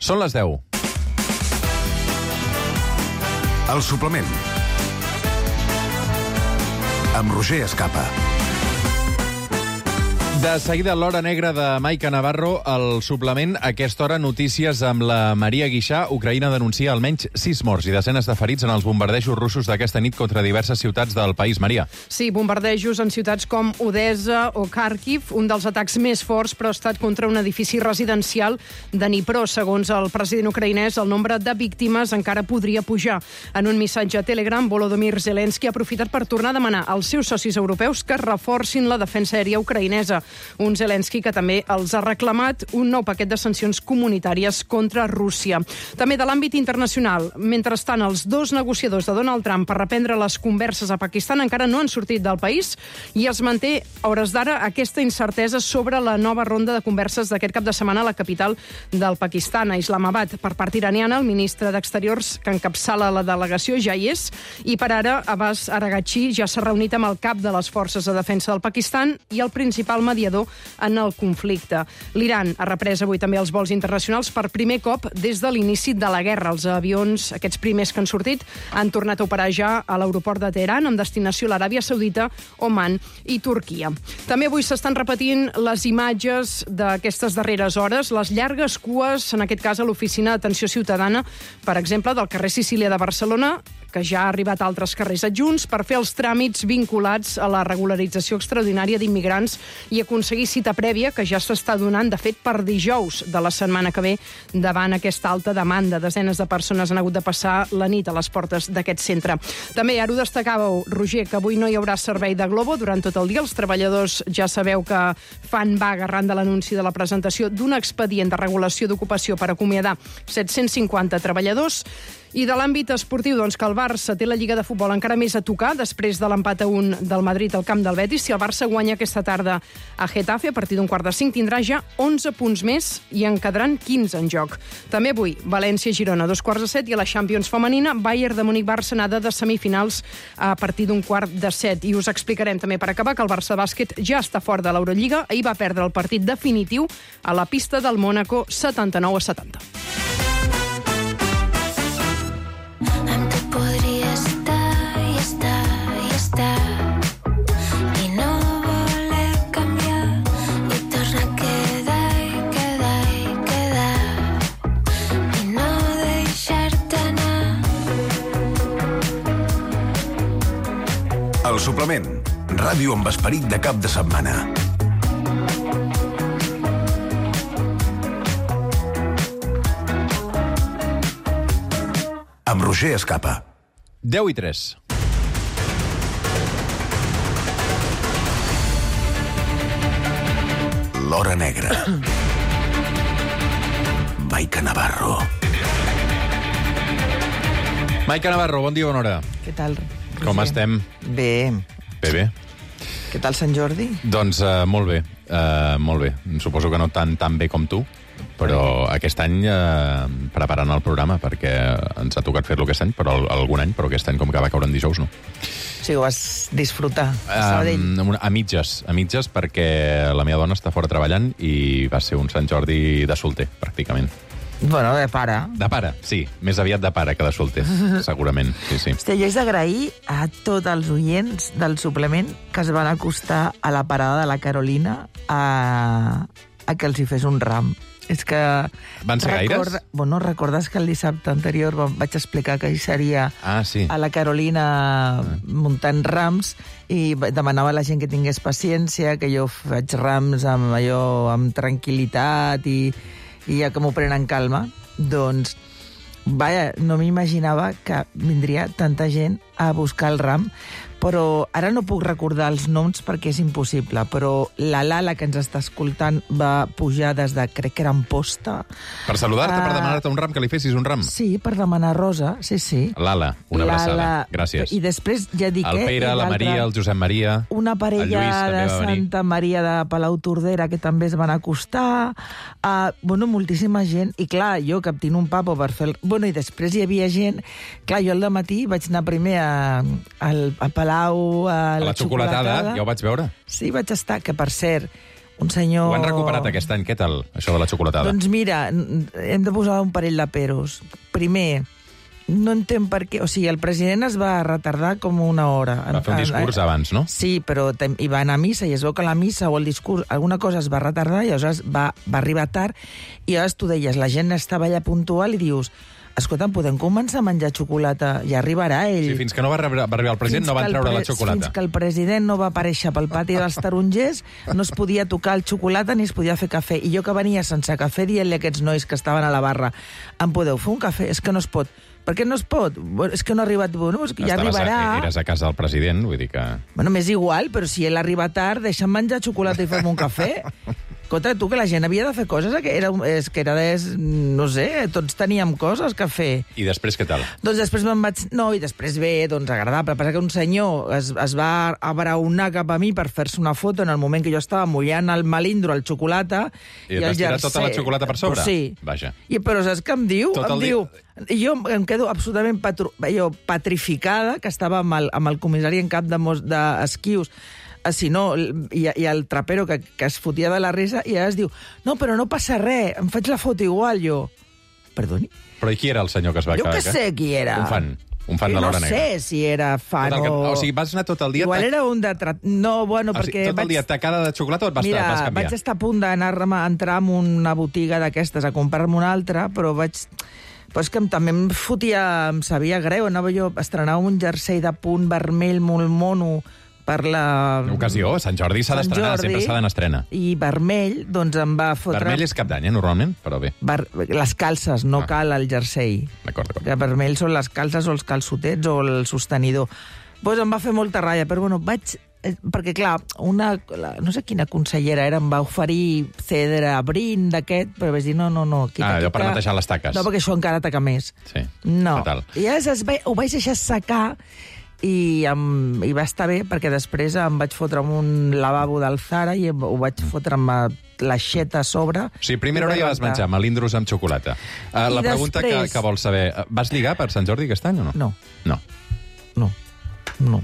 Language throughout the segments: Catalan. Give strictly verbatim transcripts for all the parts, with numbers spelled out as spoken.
Són les deu. El suplement. Amb Roger Escapa. De seguida, l'Hora Negra de Maica Navarro, el suplement. A aquesta hora, notícies amb la Maria Guixà. Ucraïna denuncia almenys sis morts i desenes de ferits en els bombardejos russos d'aquesta nit contra diverses ciutats del país. Maria. Sí, bombardejos en ciutats com Odessa o Kharkiv. Un dels atacs més forts, però ha estat contra un edifici residencial de Dnipro. Segons el president ucraïnès, el nombre de víctimes encara podria pujar. En un missatge a Telegram, Volodymyr Zelensky ha aprofitat per tornar a demanar als seus socis europeus que reforcin la defensa aèria ucraïnesa. Un Zelensky que també els ha reclamat un nou paquet de sancions comunitàries contra Rússia. També de l'àmbit internacional. Mentrestant, els dos negociadors de Donald Trump per reprendre les converses a Pakistan encara no han sortit del país i es manté, a hores d'ara, aquesta incertesa sobre la nova ronda de converses d'aquest cap de setmana a la capital del Pakistan, a Islamabad. Per part iraniana, el ministre d'Exteriors que encapçala la delegació ja hi és i per ara Abbas Araghchi ja s'ha reunit amb el cap de les forces de defensa del Pakistan i el principal mediador en el conflicte. L'Iran ha reprès avui també els vols internacionals per primer cop des de l'inici de la guerra. Els avions, aquests primers que han sortit, han tornat a operar ja a l'aeroport de Teheran, amb destinació a l'Aràbia Saudita, Oman i Turquia. També avui s'estan repetint les imatges d'aquestes darreres hores, les llargues cues, en aquest cas a l'Oficina d'Atenció Ciutadana, per exemple, del carrer Sicília de Barcelona, que ja ha arribat a altres carrers adjunts, per fer els tràmits vinculats a la regularització extraordinària d'immigrants i aconseguir cita prèvia, que ja s'està donant, de fet, per dijous de la setmana que ve, davant aquesta alta demanda. Desenes de persones han hagut de passar la nit a les portes d'aquest centre. També, ara ho destacàveu, Roger, que avui no hi haurà servei de Glovo durant tot el dia. Els treballadors ja sabeu que fan vaga arran de l'anunci de la presentació d'un expedient de regulació d'ocupació per acomiadar set-cents cinquanta treballadors. I de l'àmbit esportiu, doncs, que el Barça té la Lliga de Futbol encara més a tocar després de l'empat a un del Madrid al camp del Betis. Si el Barça guanya aquesta tarda a Getafe, a partir d'un quart de cinc, tindrà ja onze punts més i en quedaran quinze en joc. També avui, València-Girona, dos quarts de set, i a la Champions femenina, Bayern de Múnich-Barça, anada de semifinals a partir d'un quart de set. I us explicarem també, per acabar, que el Barça Bàsquet ja està fora de l'Eurolliga. Ahir va perdre el partit definitiu a la pista del Mónaco, setanta-nou a setanta. El suplement. Ràdio amb esperit de cap de setmana. Amb Roger Escapa. deu i tres. L'Hora Negra. Maica Navarro. Maica Navarro, bon dia, bona hora. Què tal, Roger? Com estem? Bé. Bé, bé. Què tal Sant Jordi? Doncs uh, molt bé, uh, molt bé. Suposo que no tan tan bé com tu, però aquest any uh, preparant el programa, perquè ens ha tocat fer-lo aquest any, però algun any, però aquest any com que va caure en dijous, no. O sigui, ho vas disfrutar a Sabadell? Um, a mitges, a mitges, perquè la meva dona està fora treballant i va ser un Sant Jordi de solter, pràcticament. Bueno, de pare. De pare, sí. Més aviat de pare que de solter, segurament. Sí, sí. Hòstia, jo és d'agrair a tots els oients del suplement que es van acostar a la parada de la Carolina a, a que els hi fes un ram. És que... Van ser recorda... gaires? Bueno, recordes que el dissabte anterior vaig explicar que hi seria ah, sí. a la Carolina ah. muntant rams i demanava a la gent que tingués paciència, que jo faig rams amb allò, amb tranquil·litat i, i ja que m'ho prenen calma. Doncs, vaja, no m'imaginava que vindria tanta gent a buscar el ram, però ara no puc recordar els noms perquè és impossible, però la Lala, que ens està escoltant, va pujar des de, crec que era Amposta. Per saludar-te, uh, per demanar-te un ram, que li fessis un ram? Sí, per demanar rosa, sí, sí. Lala, una abraçada. Gràcies. I després, ja dic... El Pere, eh, la Maria, el Josep Maria... Una parella de Santa Maria de Palau Tordera, que també es van acostar. Uh, bueno, moltíssima gent. I clar, jo, que tinc un papo per fer... El... Bueno, i després hi havia gent... Clar, jo al dematí vaig anar primer a, a, a Palau... A, a la, la xocolatada, xocolatada, ja ho vaig veure. Sí, vaig estar, que per cert, un senyor... Ho han recuperat aquest any, què tal, això de la xocolatada? Doncs mira, hem de posar un parell de peros. Primer, no entenc per què... O sigui, el president es va retardar com una hora. Va fer un discurs abans, no? Sí, però hi va anar a missa i es veu que la missa o el discurs, alguna cosa es va retardar i aleshores va, va arribar tard i aleshores tu deies, la gent estava allà puntual i dius, escolta, podem començar a menjar xocolata, ja arribarà ell. Sí, fins que no va arribar, va arribar el president Fins no van que el treure pre- la xocolata. Fins que el president no va aparèixer pel pati dels tarongers, no es podia tocar el xocolata ni es podia fer cafè. I jo que venia sense cafè dient-li a aquests nois que estaven a la barra, em podeu fer un cafè? És que no es pot. Per què no es pot? És que no ha arribat... Bueno, és que ja Estaves arribarà... A, eres a casa del president, vull dir que... Bueno, m'és igual, però si ell arriba tard, deixa'm menjar xocolata i fer-me un cafè. Escolta, tu, que la gent havia de fer coses, que era, és, que era des, no sé, tots teníem coses que fer. I després què tal? Doncs després me'n vaig... No, i després bé, doncs agradable. Passa que un senyor es, es va abraonar cap a mi per fer-se una foto en el moment que jo estava mullant el melindro, el xocolata... I, i t'has tirat tota la xocolata per sobre? Pues sí. Vaja. I, però saps què em diu? Tot Em el diu... I jo em quedo absolutament patru... jo, patrificada, que estava amb el, amb el comissari en cap de mos- d'esquius, si no, i, i el trapero que, que es fotia de la risa, i ara es diu, no, però no passa res, em faig la foto igual, jo. Perdoni? Però i qui era el senyor que es va Jo quedar? què sé qui era. Un fan. Un fan I de l'Hora no Negra. sé si era fan Tot el que- o... o sigui, vas anar tot el dia... Igual tac- era un de... Tra... No, bueno, O sigui, perquè... tot el dia tacada de xocolata o et vas, Mira, vas canviar? vaig estar a punt d'anar a entrar en una botiga d'aquestes a comprar-me una altra, però vaig... Però és que em, també em fotia... Em sabia greu. Anava jo a estrenar un jersei de punt vermell molt mono per la... Ocasió, Sant Jordi s'ha Sant d'estrenar, Jordi, sempre s'ha d'estrenar. I vermell, doncs em va fotre... Vermell és cap d'any, eh, normalment, però bé. Ver... Les calces, no Ah. cal el jersei. D'acord, d'acord. Que vermell són les calces o els calçotets o el sostenidor. Doncs em va fer molta ratlla, però bueno, vaig... eh, Perquè, clar, una, la, no sé quina consellera era, em va oferir cedre brin d'aquest, però vaig dir, no, no, no. Quita, Ah, allò per quita. netejar les taques. No, perquè això encara taca més. Sí, No. fatal. I llavors es va, ho vaig deixar secar i, em, i va estar bé, perquè després em vaig fotre amb un lavabo del Zara i em- ho vaig fotre amb l'aixeta a sobre. O sigui, primera i hora vaig ja vas rentar. menjar melindros amb xocolata. Uh, I la pregunta que, després- que vols saber, uh, vas lligar per Sant Jordi aquest any o no? No. No. No, no,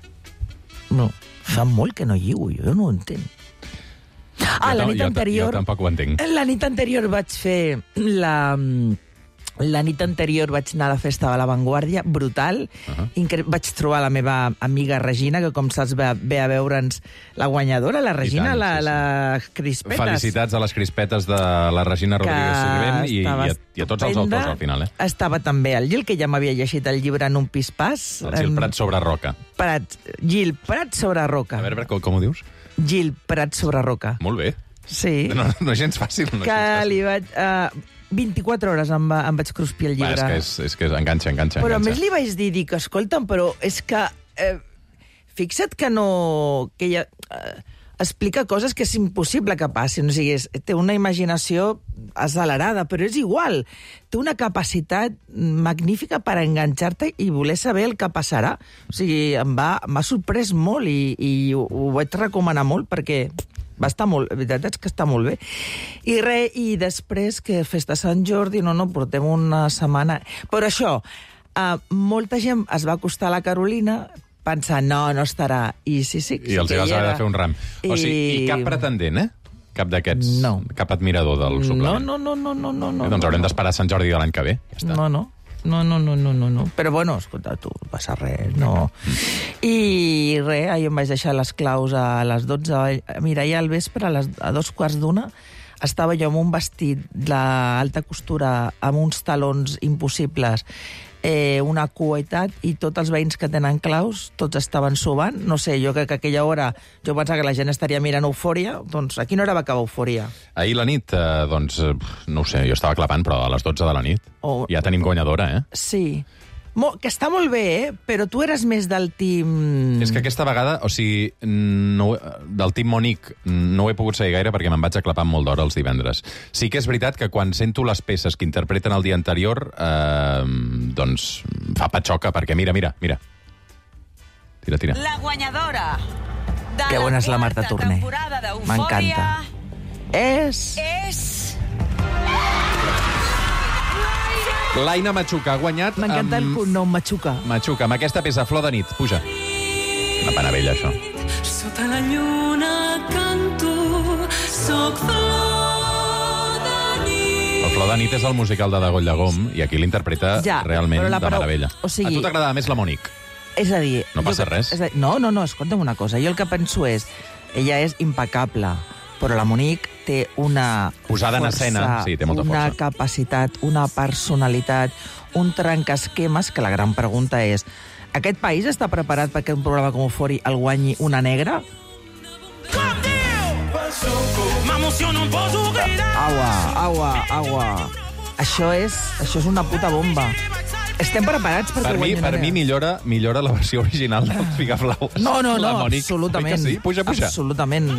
no. Fa molt que no lligo, jo, jo no ho entenc. Ah, Jo la tam- nit jo ta- anterior... Jo tampoc ho entenc. La nit anterior vaig fer la... La nit anterior vaig anar a la festa de La Vanguardia, brutal. Uh -huh. Incre... Vaig trobar la meva amiga Regina, que com saps ve, ve a veure'ns la guanyadora, la Regina, tant, la, sí, sí. la Crispetes. Felicitats a les crispetes de la Regina Rodríguez Sirvent i, i, a, i a tots els estupenda. autors al final, eh? Estava també el Gil, que ja m'havia llegit el llibre en un pispàs. El Gil Em- Prat sobre roca. Prat, Gil Prat sobre roca. A veure, a veure, com, com ho dius? Gil Prat sobre roca. Molt bé. Sí. No, no, no és gens fàcil. No és que gens fàcil. li vaig... Uh, vint-i-quatre hores em, va, em vaig cruspir el Va, llibre. és que, és, és que enganxa, enganxa, Però a enganxa. més li vaig dir, dic, escolta'm, però és que... Eh, fixa't que no... que ella eh, explica coses que és impossible que passin. O sigui, és, té una imaginació accelerada, però és igual. Té una capacitat magnífica per enganxar-te i voler saber el que passarà. O sigui, em va, m'ha sorprès molt i, i ho, ho vaig recomanar molt perquè... Va estar molt, la veritat és que està molt bé. I res, i després que festa Sant Jordi, no, no, portem una setmana... Però això, uh, molta gent es va acostar a la Carolina pensant, no, no estarà. I sí, sí. I els sí hi que vas hi haver era. de fer un ram. O sigui, i cap pretendent, eh? Cap d'aquests... No. Cap admirador del No, suplement. no, no, no, no, no. Eh, doncs haurem no. d'esperar Sant Jordi de l'any que ve. Ja està. No, no. No, no, no, no, no, no. Però bueno, escolta, tu, no passa res, no. I res, ahir em vaig deixar les claus a les dotze. Mira, ahir al vespre, a, les, a dos quarts d'una, estava jo amb un vestit d'alta costura, amb uns talons impossibles, eh, una cuetat, i tots els veïns que tenen claus, tots estaven sobant. No sé, jo crec que a aquella hora jo pensava que la gent estaria mirant Eufòria, doncs a quina hora va acabar Eufòria? Ahir la nit, eh, doncs, eh, no ho sé, jo estava clapant, però a les dotze de la nit. Oh. Ja tenim guanyadora, eh? Sí. Mo, que està molt bé, eh? Però tu eres més del team... És que aquesta vegada, o sigui, no, del Team Monique no ho he pogut seguir gaire perquè me'n vaig aclapant molt d'hora els divendres. Sí que és veritat que quan sento les peces que interpreten el dia anterior, eh, doncs fa patxoca, perquè mira, mira, mira. Tira, tira. La guanyadora de Que bona és la Marta quarta Torner. temporada d'Eufòria M'encanta. És... és... L'Aina Machuca ha guanyat M'encanta el amb... cognom Machuca. Machuca, amb aquesta peça Flor de nit. Puja. Una panavella, això. Sota la lluna canto El Flor de nit és el musical de Dagoll de Gom i aquí l'interpreta Ja, realment però la de parau- meravella. o sigui- A tu t'agradava més la Monique? És a dir... No passa jo- res. És a dir, no, no, no, escolta'm una cosa. Jo el que penso és, ella és impecable, però la Monique té una Posada en força, escena, sí, té molta una força. capacitat, una personalitat, un trencasquemes, que la gran pregunta és, aquest país està preparat perquè un programa com Euphoria el guanyi una negra? Aua, aua, aua. Això és, això és una puta bomba. Estem preparats perquè Per mi, guanyi una per mi negra? millora, millora la versió original del Picaflaus. No, no, La no, Monique. absolutament. Oi que sí? Puja, puja. Absolutament.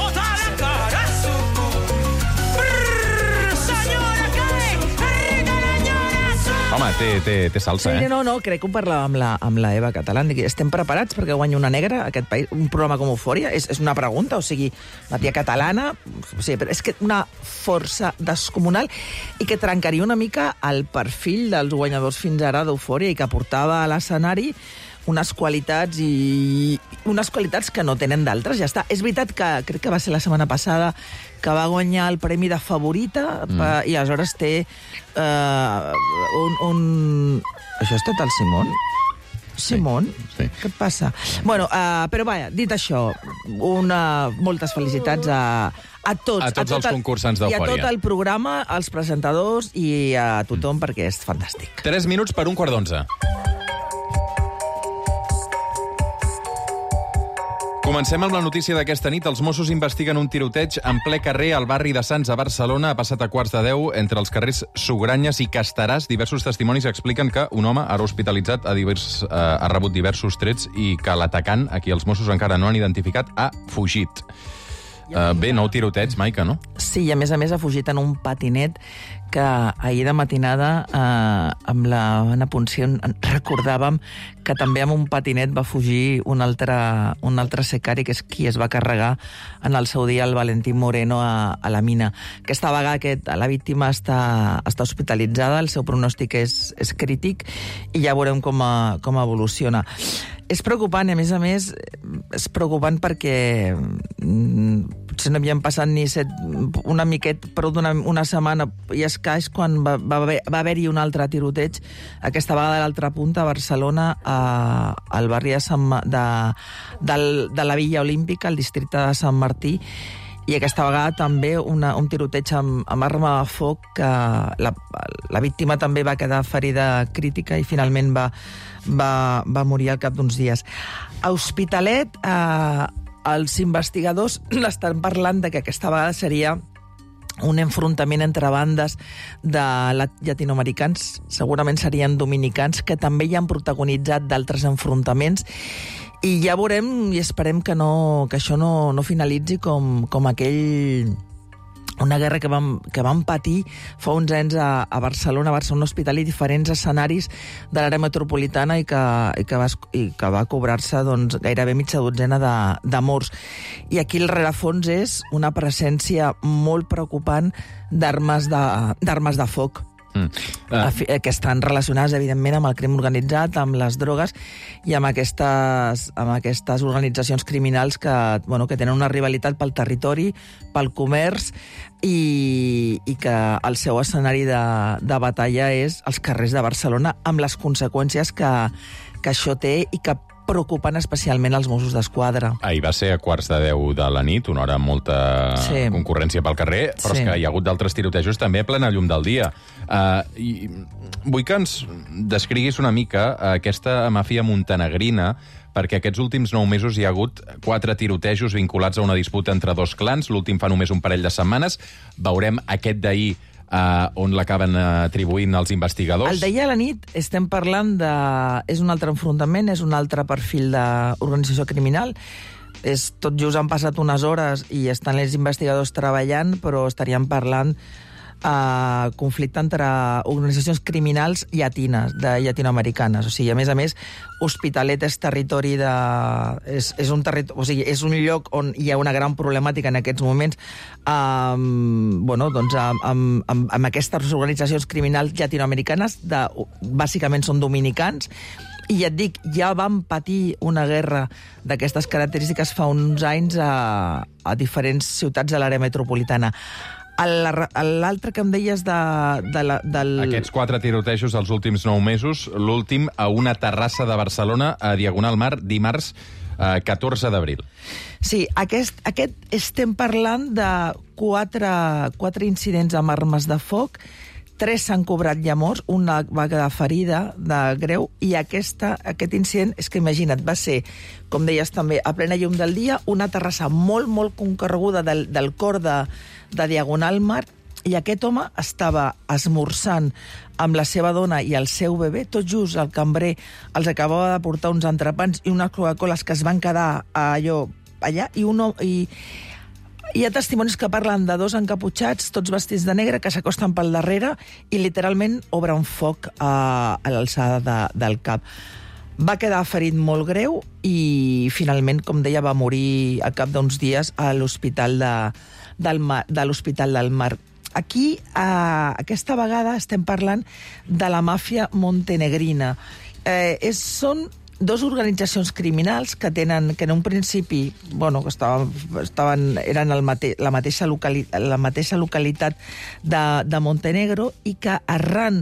Home, té, té, té salsa, Sí, eh? no, no, crec que ho parlàvem amb la, amb la Eva Catalán. Dic, estem preparats perquè guanyi una negra aquest país? Un programa com Euphoria? És, és una pregunta, o sigui, la tia catalana... O sigui, però és que una força descomunal i que trencaria una mica el perfil dels guanyadors fins ara d'Euphoria i que portava a l'escenari unes qualitats i unes qualitats que no tenen d'altres, ja està. És veritat que crec que va ser la setmana passada que va guanyar el premi de favorita mm. i aleshores té uh, un, un... Això és tot el Simón? Simón? Sí, sí. Què et passa? Bueno, uh, però vaja, dit això, una, moltes felicitats a, a tots. A tots tot els concursants d'Eufòria. I a tot el programa, als presentadors i a tothom, mm. perquè és fantàstic. Tres minuts per un quart d'onze. Comencem amb la notícia d'aquesta nit. Els Mossos investiguen un tiroteig en ple carrer al barri de Sants a Barcelona. Ha passat a quarts de deu entre els carrers Sugranyes i Castaràs. Diversos testimonis expliquen que un home, ara hospitalitzat, ha, divers, eh, ha rebut diversos trets i que l'atacant, a qui els Mossos encara no han identificat, ha fugit. Uh, bé, nou tiroteig, Maica, no? Sí, i a més a més ha fugit en un patinet que ahir de matinada eh, amb la Anna Punció recordàvem que també amb un patinet va fugir un altre, un altre secari, que és qui es va carregar en el seu dia el Valentín Moreno a, a la mina. Aquesta vegada aquest, la víctima està, està hospitalitzada, el seu pronòstic és, és crític i ja veurem com, a, com evoluciona. És preocupant, i a més a més, és preocupant perquè mm, potser no havien passat ni set, una miqueta, prou d'una una setmana i escaix quan va, va, haver, va haver-hi un altre tiroteig, aquesta vegada a l'altra punta, a Barcelona, a, al barri de, Sant, de, de, de la Villa Olímpica, al districte de Sant Martí, i aquesta vegada també una, un tiroteig amb, amb arma de foc que la, la víctima també va quedar ferida crítica i finalment va, va, va morir al cap d'uns dies. A Hospitalet, eh, els investigadors estan parlant de que aquesta vegada seria un enfrontament entre bandes de llatinoamericans, segurament serien dominicans, que també hi han protagonitzat d'altres enfrontaments. I ja veurem i esperem que, no, que això no, no finalitzi com, com aquell... una guerra que vam, que vam patir fa uns anys a, a Barcelona, a Barcelona Hospital i diferents escenaris de l'àrea metropolitana i que, i que va, i que va cobrar-se doncs, gairebé mitja dotzena de, de morts. I aquí el rerefons és una presència molt preocupant d'armes de, d'armes de foc. Mm. Uh. que estan relacionades, evidentment, amb el crim organitzat, amb les drogues i amb aquestes, amb aquestes organitzacions criminals que, bueno, que tenen una rivalitat pel territori, pel comerç i, i que el seu escenari de, de batalla és els carrers de Barcelona, amb les conseqüències que, que això té i que preocupen especialment els Mossos d'Esquadra. Ahir va ser a quarts de deu de la nit, una hora amb molta sí. concurrència pel carrer, però sí. és que hi ha hagut d'altres tirotejos també a plena llum del dia. Uh, i vull que ens descriguis una mica aquesta màfia montenegrina, perquè aquests últims nou mesos hi ha hagut quatre tirotejos vinculats a una disputa entre dos clans, l'últim fa només un parell de setmanes. Veurem aquest d'ahir, Uh, on l'acaben atribuint els investigadors. El d'ahir a la nit estem parlant de... És un altre enfrontament, és un altre perfil d'organització criminal. És, tot just han passat unes hores i estan els investigadors treballant, però estaríem parlant uh, conflicte entre organitzacions criminals llatines, de llatinoamericanes. O sigui, a més a més, Hospitalet és territori de... És, és, un territori, o sigui, és un lloc on hi ha una gran problemàtica en aquests moments amb, bueno, doncs amb, amb, amb, amb aquestes organitzacions criminals llatinoamericanes, de, bàsicament són dominicans, I ja et dic, ja vam patir una guerra d'aquestes característiques fa uns anys a, a diferents ciutats de l'àrea metropolitana. L'altre que em deies de, de la, del... Aquests quatre tirotejos dels últims nou mesos, l'últim a una terrassa de Barcelona a Diagonal Mar, dimarts eh, catorze d'abril. Sí, aquest, aquest estem parlant de quatre, quatre incidents amb armes de foc, tres s'han cobrat ja morts, una va quedar ferida de greu, i aquesta, aquest incident, és que imagina't, va ser, com deies també, a plena llum del dia, una terrassa molt, molt concorreguda del, del cor de, de Diagonal Mar, i aquest home estava esmorzant amb la seva dona i el seu bebè, tot just el cambrer els acabava de portar uns entrepans i unes Coca-Coles que es van quedar allò, allà, i un home... I, hi ha testimonis que parlen de dos encaputxats, tots vestits de negre, que s'acosten pel darrere i literalment obren foc a, a l'alçada de, del cap. Va quedar ferit molt greu i finalment, com deia, va morir a cap d'uns dies a l'Hospital de, del Mar, de l'Hospital del Mar. Aquí, eh, aquesta vegada, estem parlant de la màfia montenegrina. Eh, és, són dos organitzacions criminals que tenen, que en un principi, bueno, que estaven, estaven eren el mate, la, mateixa locali, la mateixa localitat de, de Montenegro, i que arran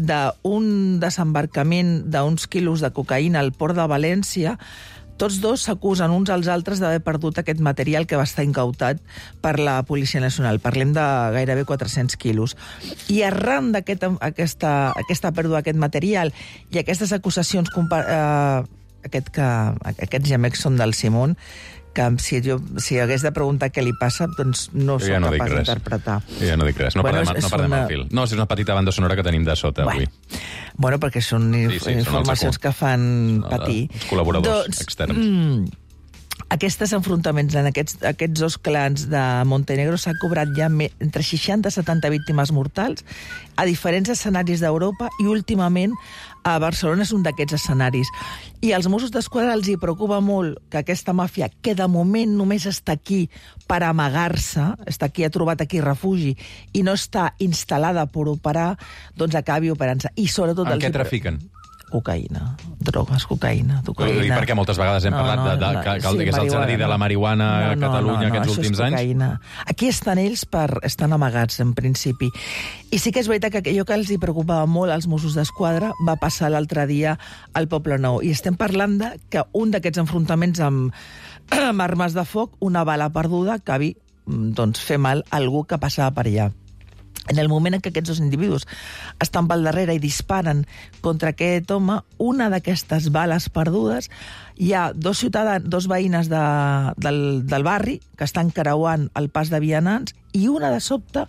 d'un desembarcament d'uns quilos de cocaïna al port de València, tots dos s'acusen uns als altres d'haver perdut aquest material que va estar incautat per la Policia Nacional. Parlem de gairebé quatre-cents quilos. I arran d'aquesta aquest, aquesta pèrdua d'aquest material i aquestes acusacions, eh, aquest que, aquests gemecs són del Simón, que si, jo, si hagués de preguntar què li passa, doncs no soc ja no capaç d'interpretar. Ja no dic res, no bueno, perdem, no perdem una... el fil. No, és una petita banda sonora que tenim de sota bueno. avui. Bueno, perquè són sí, sí, informacions són que fan patir. Els col·laboradors doncs, externs. Mm, aquests enfrontaments en aquests, aquests dos clans de Montenegro s'ha cobrat ja entre seixanta i setanta víctimes mortals a diferents escenaris d'Europa, i últimament a Barcelona és un d'aquests escenaris. I als Mossos d'Esquadra els hi preocupa molt que aquesta màfia, que de moment només està aquí per amagar-se, està aquí, ha trobat aquí refugi, i no està instal·lada per operar, doncs acabi operant-se. I sobretot... En què trafiquen? Cocaïna, drogues, cocaïna, cocaïna. Perquè moltes vegades hem no, parlat no, de, de, no, que, que, sí, que és el jardí de la marihuana no, a Catalunya no, no, no, aquests últims anys. Cocaïna. Aquí estan ells per... estan amagats, en principi. I sí que és veritat que allò que els hi preocupava molt als Mossos d'Esquadra va passar l'altre dia al Poble Nou. I estem parlant de que un d'aquests enfrontaments amb, amb armes de foc, una bala perduda, acabi doncs, fer mal a algú que passava per allà. En el moment en què aquests dos individus estan pel darrere i disparen contra aquest home, una d'aquestes bales perdudes, hi ha dos ciutadans, dos veïnes de, del, del barri que estan creuant el pas de vianants, i una de sobte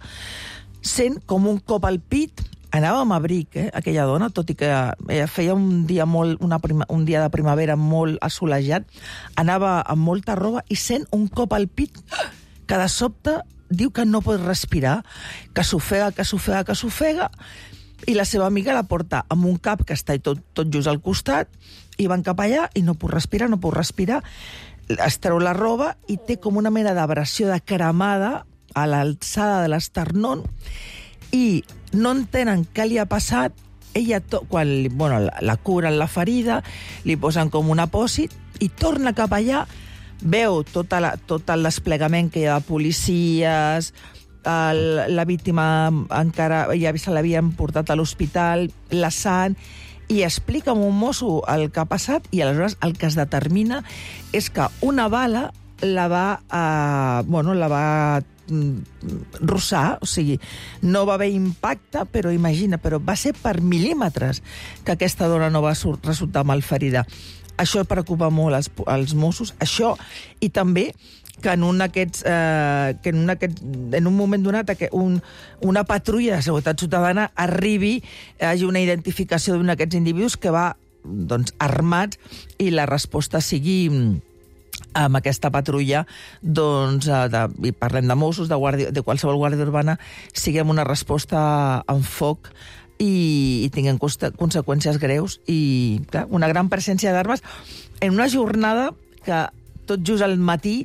sent com un cop al pit. Anava amb abric, eh, aquella dona, tot i que feia un dia, molt, una prima, un dia de primavera molt assolejat, anava amb molta roba i sent un cop al pit que de sobte diu que no pot respirar, que s'ofega, que s'ofega, que s'ofega, i la seva amiga la porta amb un cap que està tot, tot just al costat, i van cap allà i no pot respirar, no pot respirar, es treu la roba i té com una mena d'abrasió de cremada a l'alçada de l'esternón, i no entenen què li ha passat. Ella, to, quan bueno, la, la curen la ferida, li posen com un apòsit i torna cap allà, veu tot, la, tot el desplegament que hi ha de policies, el, la víctima encara ja se l'havien portat a l'hospital, la sang, i explica a un mosso el que ha passat, i aleshores el que es determina és que una bala la va, eh, bueno, la va rossar, o sigui, no va haver impacte, però imagina, però va ser per mil·límetres que aquesta dona no va resultar malferida. Això preocupa molt als, als Mossos, això, i també que en un, aquests, eh, que en un, aquest, en un moment donat que un, una patrulla de seguretat ciutadana arribi, hi hagi una identificació d'un d'aquests individus que va doncs, armats, i la resposta sigui amb aquesta patrulla, doncs, de, i parlem de Mossos, de, guàrdia, de qualsevol guàrdia urbana, siguem una resposta amb foc i, i tinguin conseqüències greus, i clar, una gran presència d'armes en una jornada que tot just al matí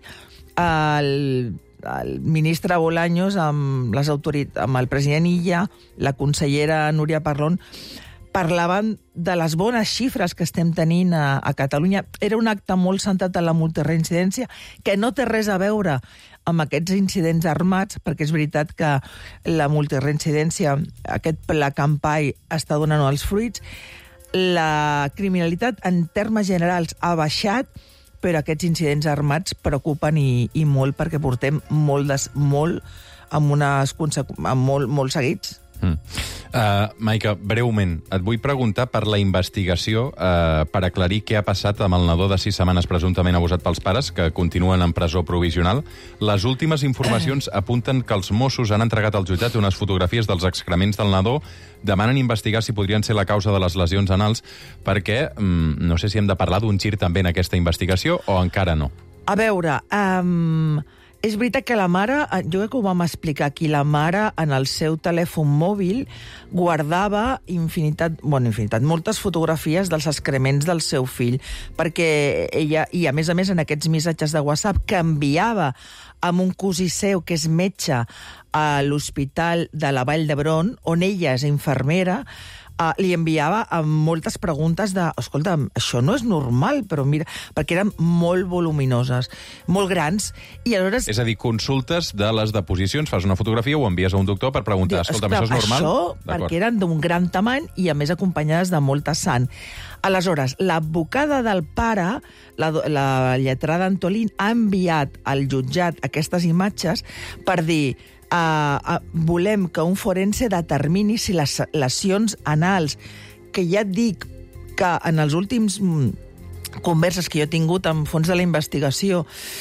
el, el ministre Bolaños amb, les autorit- amb el president Illa, la consellera Núria Parlon, parlaven de les bones xifres que estem tenint a, a Catalunya. Era un acte molt centrat en la multireincidència, que no té res a veure amb aquests incidents armats, perquè és veritat que la multireincidència, aquest pla Campai, està donant els fruits. La criminalitat, en termes generals, ha baixat, però aquests incidents armats preocupen i, i molt, perquè portem molt, des, molt amb, unes consecu- amb molt, molt seguits. Mm. Uh, Maica, breument, et vull preguntar per la investigació uh, per aclarir què ha passat amb el nadó de sis setmanes presumptament abusat pels pares, que continuen en presó provisional. Les últimes informacions apunten que els Mossos han entregat al jutjat unes fotografies dels excrements del nadó, demanen investigar si podrien ser la causa de les lesions anals, perquè mm, no sé si hem de parlar d'un gir també en aquesta investigació o encara no. A veure, um, és veritat que la mare, jo crec que ho vam explicar aquí, la mare en el seu telèfon mòbil guardava infinitat, bueno, infinitat, moltes fotografies dels excrements del seu fill, perquè ella, i a més a més en aquests missatges de WhatsApp que enviava amb un cosí seu que és metge a l'Hospital de la Vall d'Hebron, on ella és infermera, Uh, li enviava amb moltes preguntes de, escolta, això no és normal, però mira, perquè eren molt voluminoses, molt grans, i aleshores... És a dir, consultes de les deposicions, fas una fotografia, ho envies a un doctor per preguntar, escolta, això és normal? Això, perquè eren d'un gran tamany i, a més, acompanyades de molta sang. Aleshores, l'advocada del pare, la, la lletrada Antolín, ha enviat al jutjat aquestes imatges per dir... Uh, uh, volem que un forense determini si les lesions anals, que ja et dic que en els últims mm, converses que jo he tingut amb fons de la investigació,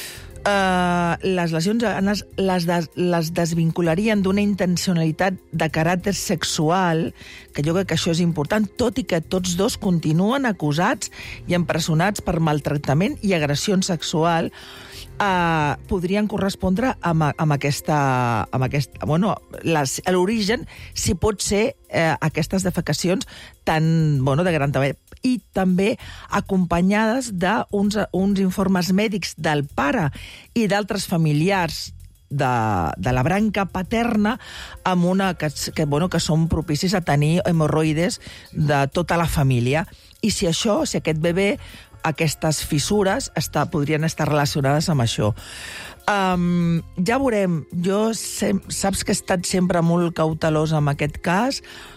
uh, les lesions anals les, des, les desvincularien d'una intencionalitat de caràcter sexual, que jo crec que això és important, tot i que tots dos continuen acusats i empresonats per maltractament i agressió sexual. Uh, podrien correspondre amb, amb aquesta... Amb aquesta bueno, les, l'origen, si pot ser eh, aquestes defecacions tan, bueno, de gran treball. I també acompanyades d'uns uns informes mèdics del pare i d'altres familiars de, de la branca paterna amb una, que, que, bueno, que són propicis a tenir hemorroides de tota la família. I si això, si aquest bebè, aquestes fissures està, podrien estar relacionades amb això. Um, ja veurem. Jo sem, saps que he estat sempre molt cautelós amb aquest cas,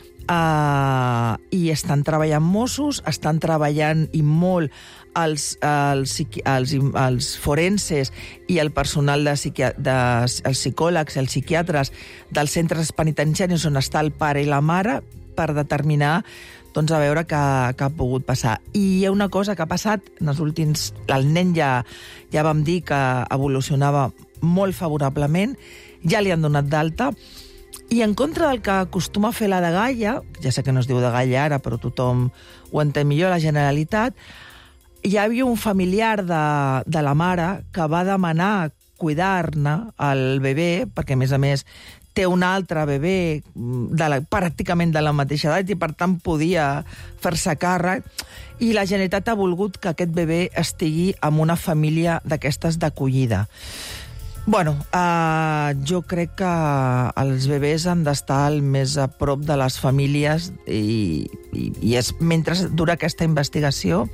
uh, i estan treballant Mossos, estan treballant i molt els, els, els, els forenses i el personal de, psiqui de els psicòlegs i els psiquiatres dels centres penitenciaris on està el pare i la mare per determinar, doncs, a veure què, què ha pogut passar. I hi ha una cosa que ha passat en els últims... El nen ja, ja vam dir que evolucionava molt favorablement, ja li han donat d'alta, i en contra del que acostuma a fer la dgaia, ja sé que no es diu dgaia ara, però tothom ho entén millor, la Generalitat, hi havia un familiar de, de la mare que va demanar cuidar-ne al bebè, perquè, a més a més, té un altre bebè de la, pràcticament de la mateixa edat i, per tant, podia fer-se càrrec. I la Generalitat ha volgut que aquest bebè estigui en una família d'aquestes d'acollida. Bueno, eh, jo crec que els bebès han d'estar el més a prop de les famílies i, i, i és, mentre dura aquesta investigació,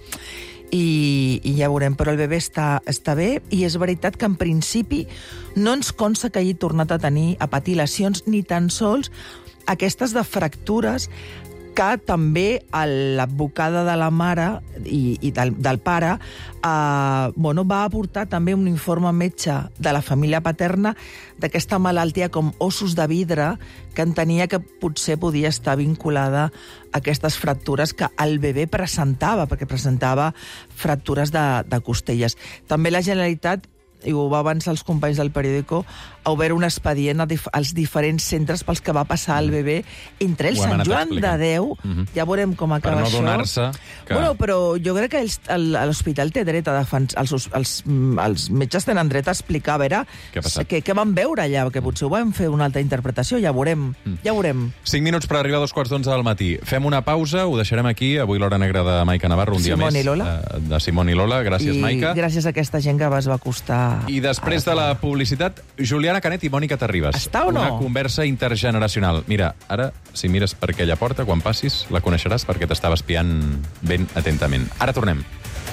I, i ja veurem, però el bebè està, està bé, i és veritat que en principi no ens consta que hagi tornat a tenir, a patir lesions, ni tan sols aquestes de fractures que també l'advocada de la mare i, i del, del pare eh, bueno, va aportar també un informe metge de la família paterna d'aquesta malaltia com ossos de vidre, que entenia que potser podia estar vinculada a aquestes fractures que el bebè presentava, perquè presentava fractures de, de costelles. També la Generalitat, i ho va avançar els companys del periòdico, ha obert un expedient dif als diferents centres pels que va passar el bebè, entre ells Sant Joan de Déu, mm-hmm. ja veurem com acaba per no això. donar-se que... Bueno, però jo crec que l'hospital té dret a defensar, els, els, els metges tenen dret a explicar, a veure què, què, què van veure allà, que potser ho van fer una altra interpretació, ja veurem, mm. ja veurem. Cinc minuts per arribar a dos quarts d'onze del matí. Fem una pausa, ho deixarem aquí, avui l'hora negra de Maica Navarro, un Simón dia més. I Lola. De Simón i Lola. Gràcies, I Maica. gràcies a aquesta gent que vas va costar I després de la publicitat, Juliana Canet i Mònica Terribas. Està o no? Una conversa intergeneracional. Mira, ara, si mires per aquella porta, quan passis, la coneixeràs perquè t'estava espiant ben atentament. Ara tornem.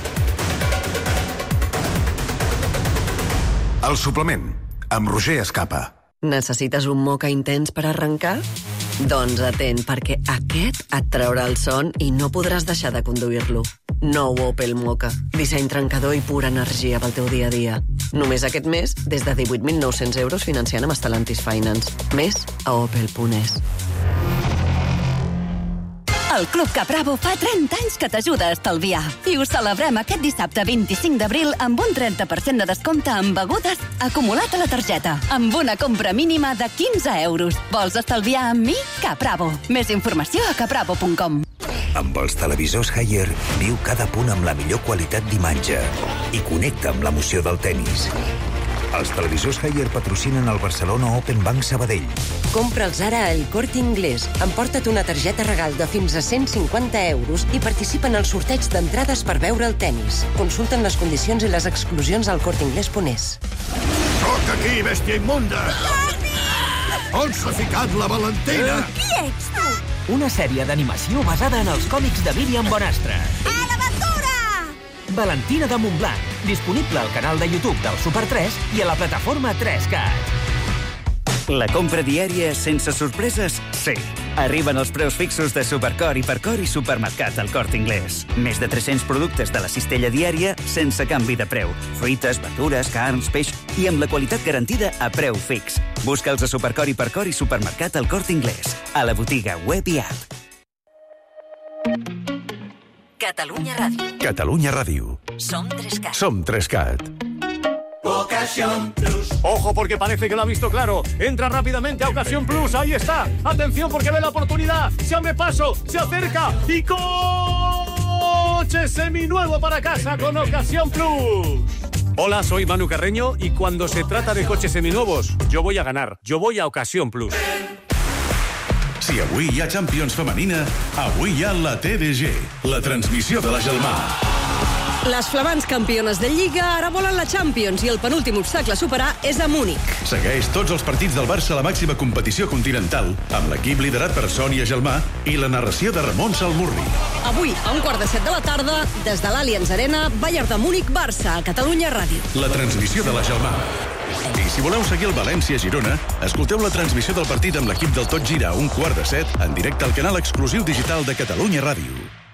El suplement, amb Roger Escapa. Necessites un moca intens per arrencar? Doncs atent, perquè aquest et traurà el son i no podràs deixar de conduir-lo. Nou Opel Moka. Disseny trencador i pura energia pel teu dia a dia. Només aquest mes, des de divuit mil nou-cents euros financiant amb Stellantis Finance. Més a opel punt es. El Club Capravo fa trenta anys que t'ajuda a estalviar. I ho celebrem aquest dissabte vint-i-cinc d'abril amb un trenta per cent de descompte en begudes acumulat a la targeta, amb una compra mínima de quinze euros. Vols estalviar amb mi? Capravo. Més informació a capravo punt com. Amb els televisors Haier, viu cada punt amb la millor qualitat d'imatge i connecta amb l'emoció del tennis. Els televisors Haier patrocinen el Barcelona Open Bank Sabadell. Compra'ls ara al Corte Inglés. Emporta't una targeta regal de fins a cent cinquanta euros i participa en el sorteig d'entrades per veure el tennis. Consulten les condicions i les exclusions al corte inglés punt es. Soc aquí, bèstia immunda! On s'ha ficat la Valentina? Qui ets tu? Una sèrie d'animació basada en els còmics de Míriam Bonastre. A l'aventura! Valentina de Montblanc, disponible al canal de YouTube del Super tres i a la plataforma tres cat. La compra diària sense sorpreses? Sí. Arriben els preus fixos de Supercor, Hipercor i Supermercat al Corte Inglés. Més de tres-cents productes de la cistella diària sense canvi de preu. Fruites, verdures, carns, peix i amb la qualitat garantida a preu fix. Busca'ls a Supercor, Hipercor i Supermercat al Corte Inglés. A la botiga web i app. Catalunya Ràdio. Catalunya Ràdio. Som tres cat. Som tres cat. Ocasión Plus. Ojo, porque parece que lo ha visto claro. Entra rápidamente a Ocasión Plus. Ahí está. Atención, porque ve la oportunidad. Se abre paso, se acerca y coche seminuevo para casa con Ocasión Plus. Hola, soy Manu Carreño y cuando se trata de coches seminuevos, yo voy a ganar. Yo voy a Ocasión Plus. Si avui hi ha Champions femenina, avui hi ha la T D G, la transmissió de la Gelmà. Les flamants campiones de Lliga ara volen la Champions i el penúltim obstacle a superar és a Múnich. Segueix tots els partits del Barça a la màxima competició continental, amb l'equip liderat per Sònia Gelmà i la narració de Ramon Salmurri. Avui, a un quart de set de la tarda, des de l'Allianz Arena, Bayern de Múnich, Barça, a Catalunya Ràdio. La transmissió de la Gelmà. I si voleu seguir el València-Girona, escolteu la transmissió del partit amb l'equip del Tot Gira a un quart de set en directe al canal exclusiu digital de Catalunya Ràdio.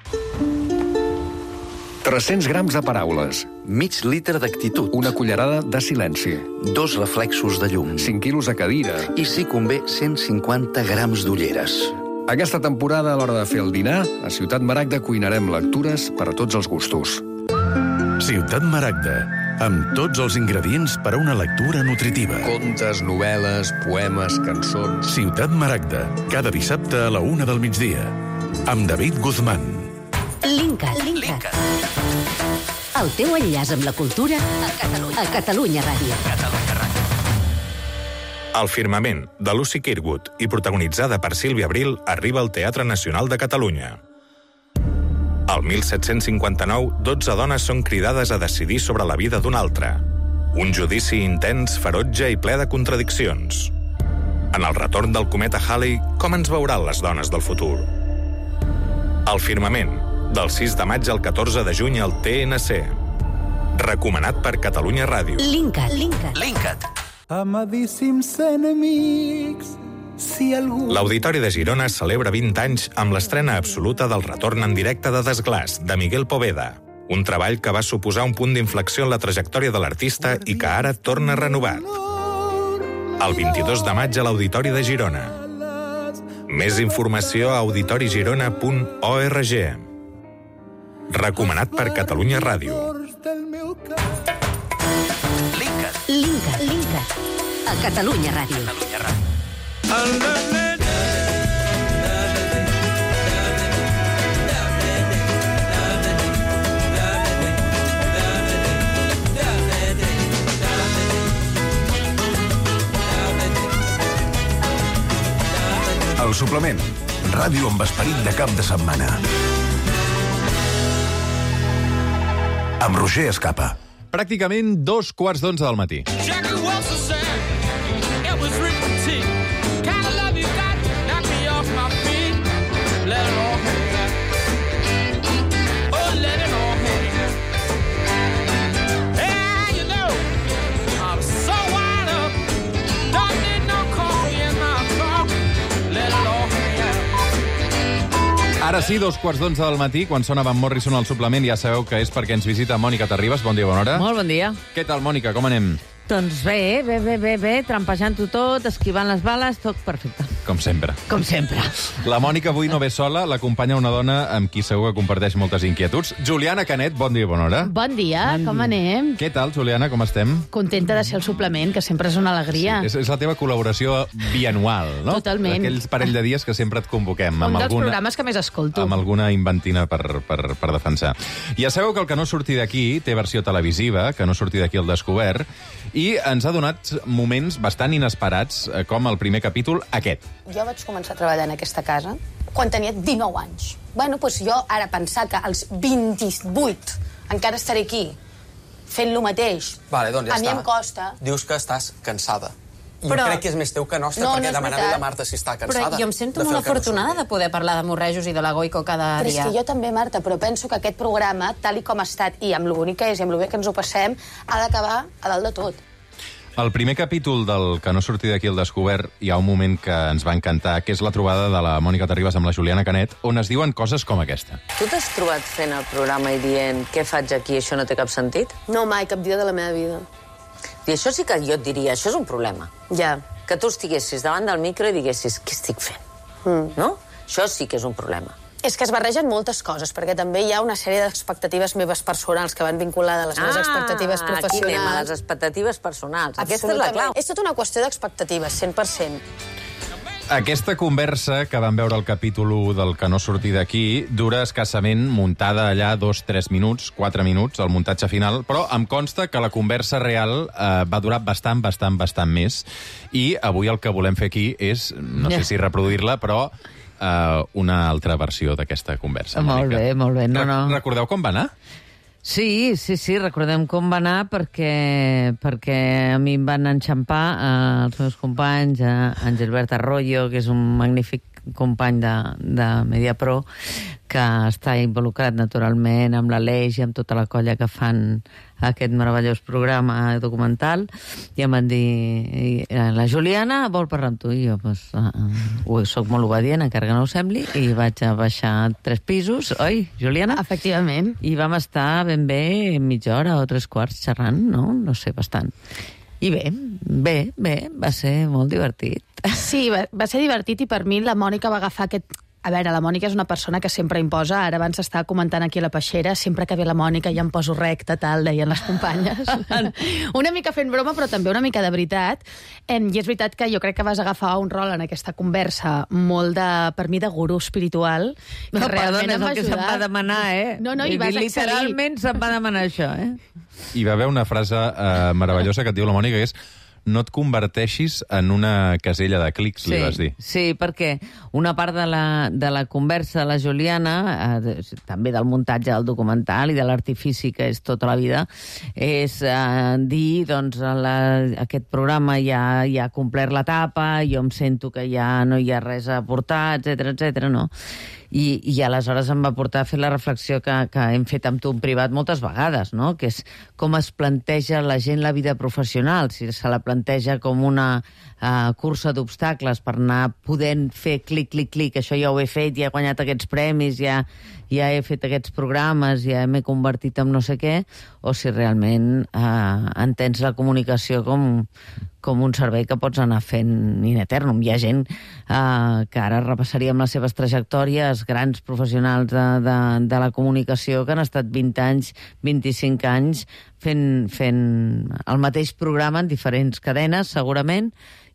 tres-cents grams de paraules. Mig litre d'actitud. Una cullerada de silenci. Dos reflexos de llum. cinc quilos de cadira. I, si convé, cent cinquanta grams d'ulleres. Aquesta temporada, a l'hora de fer el dinar, a Ciutat Maragda cuinarem lectures per a tots els gustos. Ciutat Maragda, amb tots els ingredients per a una lectura nutritiva. Contes, novel·les, poemes, cançons... Ciutat Maragda, cada dissabte a la una del migdia. Amb David Guzmán. Linkat. Linkat. El teu enllaç amb la cultura a Catalunya, a Catalunya Ràdio. Catalunya Ràdio. El firmament, de Lucy Kirkwood i protagonitzada per Sílvia Abril, arriba al Teatre Nacional de Catalunya. El mil set-cents cinquanta-nou, dotze dones són cridades a decidir sobre la vida d'una altra. Un judici intens, ferotge i ple de contradiccions. En el retorn del cometa Halley, com ens veuran les dones del futur? El firmament, del sis de maig al catorze de juny al T N C. Recomanat per Catalunya Ràdio. Linkat. Linkat. Linkat. Amadíssims enemics, si algú... L'Auditori de Girona celebra vint anys amb l'estrena absoluta del retorn en directe de Desglaç, de Miguel Poveda. Un treball que va suposar un punt d'inflexió en la trajectòria de l'artista i que ara torna renovat. El vint-i-dos de maig a l'Auditori de Girona. Més informació a auditori girona punt org. Recomanat per Catalunya Ràdio. Linkat. Linkat. Linkat. A Catalunya Ràdio. Catalunya Ràdio. El suplement. Ràdio amb esperit de cap de setmana. Amb Roger Escapa. Pràcticament dos quarts d'onze del matí. Jackie Wilson said it was repeat. Kind of love you got, knock me off my feet. Let it all hang. Oh, let it all hang. Yeah, you know, I'm so wired up. Don't need no coffee in my cup. Let it all hang. Ara sí, dos quarts d'onze del matí, quan sona Van Morrison al suplement, ja sabeu que és perquè ens visita Mònica Terribas. Bon dia, bona hora. Molt bon dia. Què tal, Mònica? Com anem? Doncs bé, bé, bé, bé, bé, trampejant-ho tot, esquivant les bales, tot perfecte. Com sempre. Com sempre. La Mònica avui no ve sola, l'acompanya una dona amb qui segur que comparteix moltes inquietuds. Juliana Canet, bon dia, bona hora. Bon dia, bon com dia. anem? Què tal, Juliana, com estem? Contenta de ser el suplement, que sempre és una alegria. Sí, és, és la teva col·laboració bianual, no? Totalment. Aquells parell de dies que sempre et convoquem. Un amb dels alguna, programes que més escolto. Amb alguna inventina per, per, per defensar. Ja sabeu que el que no surti d'aquí té versió televisiva, que no surti d'aquí al descobert, i ens ha donat moments bastant inesperats, com el primer capítol, aquest. Jo vaig començar a treballar en aquesta casa quan tenia dinou anys. Bueno, doncs jo ara pensar que als vint-i-vuit encara estaré aquí fent lo mateix, vale, doncs ja a mi està. em costa. Dius que estàs cansada. I Però... jo crec que és més teu que nostre, no, perquè no demanava a la Marta si està cansada. Però jo em sento de molt fer el que no afortunada de poder parlar de morrejos i de la Goico cada Però és dia. que jo també, Marta, però penso que aquest programa, tal i com ha estat, i amb lo bonic que és i amb lo bé que ens ho passem, ha d'acabar a dalt de tot. Al primer capítol del que no surti d'aquí al descobert hi ha un moment que ens va encantar, que és la trobada de la Mònica Terribas amb la Juliana Canet, on es diuen coses com aquesta. Tu t'has trobat fent el programa i dient què faig aquí, això no té cap sentit? No, mai, cap dia de la meva vida. I això sí que jo et diria, això és un problema. Ja. Que tu estiguessis davant del micro i diguessis què estic fent, Mm. no? Això sí que és un problema. És que es barregen moltes coses, perquè també hi ha una sèrie d'expectatives meves personals que van vinculades a les meves expectatives professionals. Aquí anem, a les expectatives personals. Aquesta és la clau. És tota una qüestió d'expectatives, cent per cent. Aquesta conversa que vam veure al capítol u del que no surti d'aquí dura escassament muntada allà dos, tres minuts, quatre minuts, el muntatge final, però em consta que la conversa real eh, va durar bastant, bastant, bastant més. I avui el que volem fer aquí és, no sé si reproduir-la, però Uh, una altra versió d'aquesta conversa. Molt Mònica. bé, molt bé. No, no. Recordeu com va anar? Sí, sí, sí, recordem com va anar perquè, perquè a mi em van enxampar eh, els meus companys, eh, en Gilbert Arroyo, que és un magnífic company de, de Mediapro, que està involucrat naturalment amb l'Aleix i amb tota la colla que fan aquest meravellós programa documental, i em van dir la Juliana vol parlar amb tu, i jo pues, uh, soc molt obedient, encara que no ho sembli, i vaig a baixar tres pisos, oi, Juliana? Efectivament. I vam estar ben bé mitja hora o tres quarts xerrant, no? No sé, bastant. I bé, bé, bé, va ser molt divertit. Sí, va, va ser divertit, i per mi la Mònica va agafar aquest... A veure, la Mònica és una persona que sempre imposa. Ara abans estava comentant aquí a la peixera, sempre que ve la Mònica ja em poso recta, tal, deien les companyes. Una mica fent broma, però també una mica de veritat. I és veritat que jo crec que vas agafar un rol en aquesta conversa molt de, per mi, de gurú espiritual. Que no, realment perdona, és em va el que se'm va demanar, eh? No, no, i I vas literalment se'm va demanar això, eh? Hi va haver una frase eh, meravellosa que et diu la Mònica, que és no et converteixis en una casella de clics, sí, li vas dir. Sí, perquè una part de la, de la conversa de la Juliana, eh, també del muntatge del documental i de l'artifici que és tota la vida, és eh, dir, doncs, la, aquest programa ja, ja ha complert l'etapa, jo em sento que ja no hi ha res a aportar, etcètera, etcètera, no? I, i aleshores em va portar a fer la reflexió que, que hem fet amb tu en privat moltes vegades, no? Que és com es planteja la gent la vida professional, si se la planteja com una uh, cursa d'obstacles per anar podent fer clic, clic, clic, això ja ho he fet, ja he guanyat aquests premis, ja, ja he fet aquests programes, ja m'he convertit en no sé què, o si realment uh, entens la comunicació com... com un servei que pots anar fent in eternum. Hi ha gent eh, que ara repassaríem les seves trajectòries, grans professionals de, de, de la comunicació que han estat vint anys, vint-i-cinc anys fent, fent el mateix programa en diferents cadenes, segurament,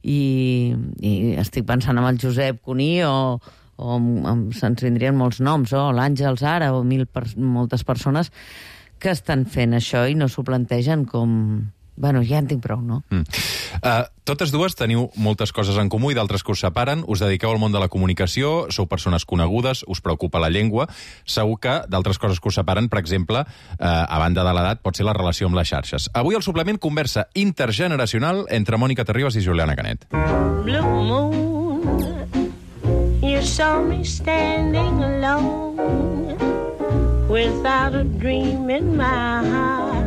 i, i estic pensant en el Josep Cuní o, o se'ns vindrien molts noms, o l'Àngel Zara, o mil per, moltes persones que estan fent això i no s'ho plantegen com... Bueno, ja en tinc prou, no? Mm. Uh, totes dues teniu moltes coses en comú i d'altres que us separen. Us dediqueu al món de la comunicació, sou persones conegudes, us preocupa la llengua. Segur que d'altres coses que us separen, per exemple, uh, a banda de l'edat, pot ser la relació amb les xarxes. Avui al suplement conversa intergeneracional entre Mònica Terribas i Juliana Canet. Blue moon, you saw me standing alone without a dream in my heart.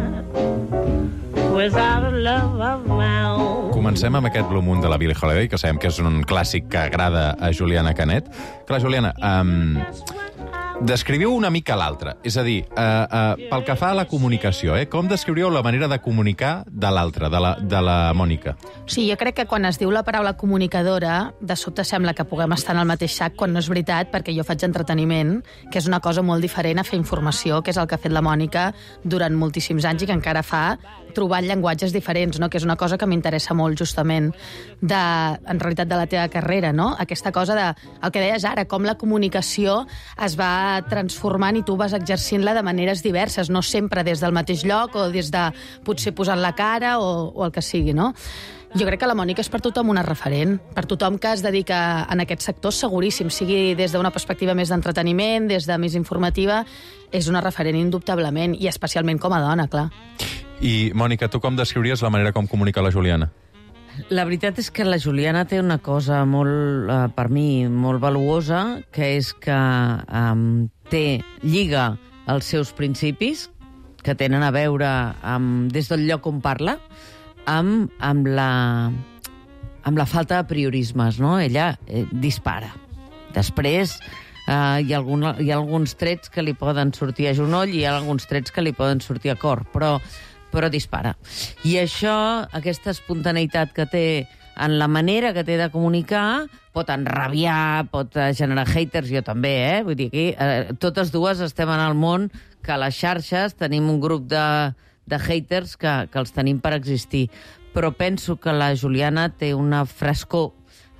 Comencem amb aquest Blue Moon de la Billie Holiday, que sabem que és un clàssic que agrada a Juliana Canet. Clar, Juliana, um, descriviu una mica l'altra. És a dir, uh, uh, pel que fa a la comunicació, eh, com descriuríeu la manera de comunicar de l'altra, de, la, de la Mònica? Sí, jo crec que quan es diu la paraula comunicadora, de sobte sembla que puguem estar en el mateix sac, quan no és veritat, perquè jo faig entreteniment, que és una cosa molt diferent a fer informació, que és el que ha fet la Mònica durant moltíssims anys i que encara fa, trobant llenguatges diferents, no? Que és una cosa que m'interessa molt, justament, de, en realitat, de la teva carrera, no? Aquesta cosa de, el que deies ara, com la comunicació es va transformant i tu vas exercint-la de maneres diverses, no sempre des del mateix lloc o des de, potser, posant la cara o, o el que sigui, no? Jo crec que la Mònica és per tothom una referent, per tothom que es dedica en aquest sector, seguríssim, sigui des d'una perspectiva més d'entreteniment, des de més informativa, és una referent indubtablement, i especialment com a dona, clar. I, Mònica, tu com descriuries la manera com comunica la Juliana? La veritat és que la Juliana té una cosa molt, eh, per mi, molt valuosa, que és que um, té, lliga els seus principis, que tenen a veure amb, des del lloc on parla, amb, amb, la, amb la falta de priorismes, no? Ella eh, dispara. Després eh, hi, ha algun, hi ha alguns trets que li poden sortir a genoll i hi ha alguns trets que li poden sortir a cor, però, però dispara. I això, aquesta espontaneïtat que té en la manera que té de comunicar, pot enrabiar, pot generar haters, jo també, eh? Vull dir, aquí eh, totes dues estem en el món que a les xarxes tenim un grup de de haters que, que els tenim per existir. Però penso que la Juliana té una frescor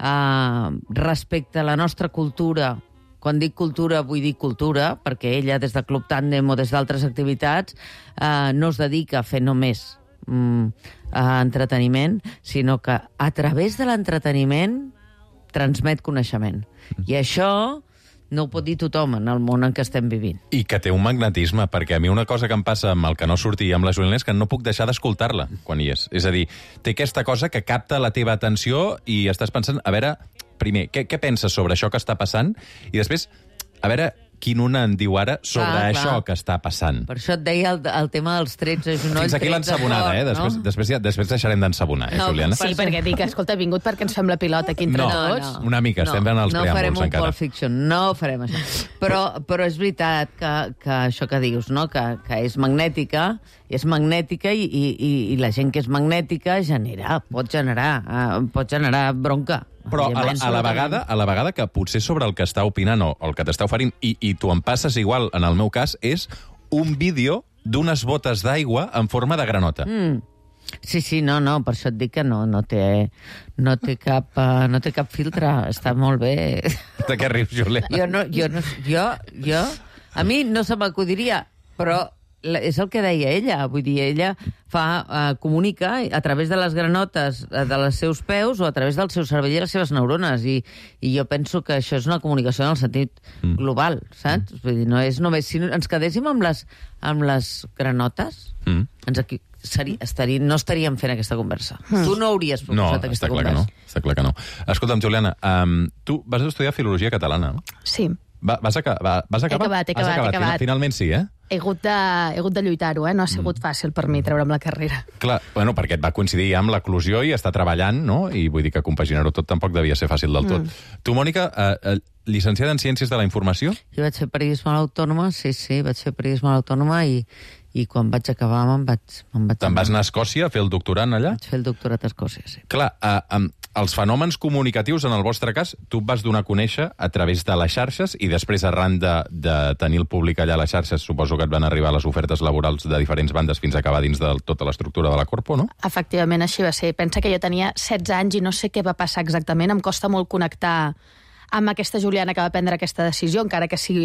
eh, respecte a la nostra cultura. Quan dic cultura, vull dir cultura, perquè ella, des de Club Tàndem o des d'altres activitats, eh, no es dedica a fer només mm, a entreteniment, sinó que a través de l'entreteniment transmet coneixement. I això no ho pot dir tothom en el món en què estem vivint. I que té un magnetisme, perquè a mi una cosa que em passa amb el que no surti i amb la Juliana és que no puc deixar d'escoltar-la quan hi és. És a dir, té aquesta cosa que capta la teva atenció i estàs pensant, a veure, primer, què, què penses sobre això que està passant? I després, a veure, quin una en diu ara sobre clar, això clar. que està passant. Per això et deia el, el tema dels trets a genoll. Fins aquí l'ensabonada, eh? Després, no? després, ja, després deixarem d'ensabonar, eh, no, Juliana? Sí, perquè dic, escolta, he vingut perquè ens fem la pilota aquí entre no, tots. No, una mica, estem no, fent els no preàmbuls farem un encara. Pulp Fiction, no farem això. Però, però és veritat que, que això que dius, no? que, que és magnètica, és magnètica i, i, i la gent que és magnètica genera, pot generar, uh, pot generar bronca. Però a la, a, la vegada, a la vegada que potser sobre el que està opinant o el que t'està oferint, i, i tu em passes igual, en el meu cas, és un vídeo d'unes botes d'aigua en forma de granota. Mm. Sí, sí, no, no, per això et dic que no, no té, no té, cap, uh, no té cap filtre, està molt bé. De què rius, Juliana? Jo no, jo no, jo, jo, a mi no se m'acudiria, però és el que deia ella, vull dir, ella fa, uh, comunica a través de les granotes uh, de les seus peus o a través del seu cervell i les seves neurones, i, i jo penso que això és una comunicació en el sentit mm. global, saps? Mm. Vull dir, no és només... Si ens quedéssim amb les, amb les granotes, mm. ens aquí, seri, estarí, no estaríem fent aquesta conversa. Mm. Tu no hauries proposat no, aquesta clar conversa. No, està clar que no. Escolta'm, Juliana, um, tu vas estudiar filologia catalana, no? Sí. Va, vas, aca va, vas acabar? He acabat, he acabat, has acabat. he acabat. Finalment sí, eh? He hagut de, he hagut de lluitar-ho, eh? No ha sigut mm. fàcil per mi treure'm la carrera. Clar, bueno, perquè et va coincidir amb l'eclusió i està treballant, no? I vull dir que compaginar-ho tot tampoc devia ser fàcil del tot. Mm. Tu, Mònica, eh, eh, llicenciada en Ciències de la Informació? Jo vaig fer periodisme a l'Autònoma, sí, sí, vaig fer periodisme a l'Autònoma i, i quan vaig acabar me'n vaig... Me vaig Te'n vas anar a Escòcia a fer el doctorat allà? Vaig fer el doctorat a Escòcia, sí. Clar, eh, eh, els fenòmens comunicatius, en el vostre cas, tu et vas donar a conèixer a través de les xarxes i després, arran de, de tenir el públic allà a les xarxes, suposo que et van arribar les ofertes laborals de diferents bandes fins a acabar dins de tota l'estructura de la Corpo, no? Efectivament, així va ser. Pensa que jo tenia setze anys i no sé què va passar exactament. Em costa molt connectar amb aquesta Juliana que va prendre aquesta decisió, encara que sigui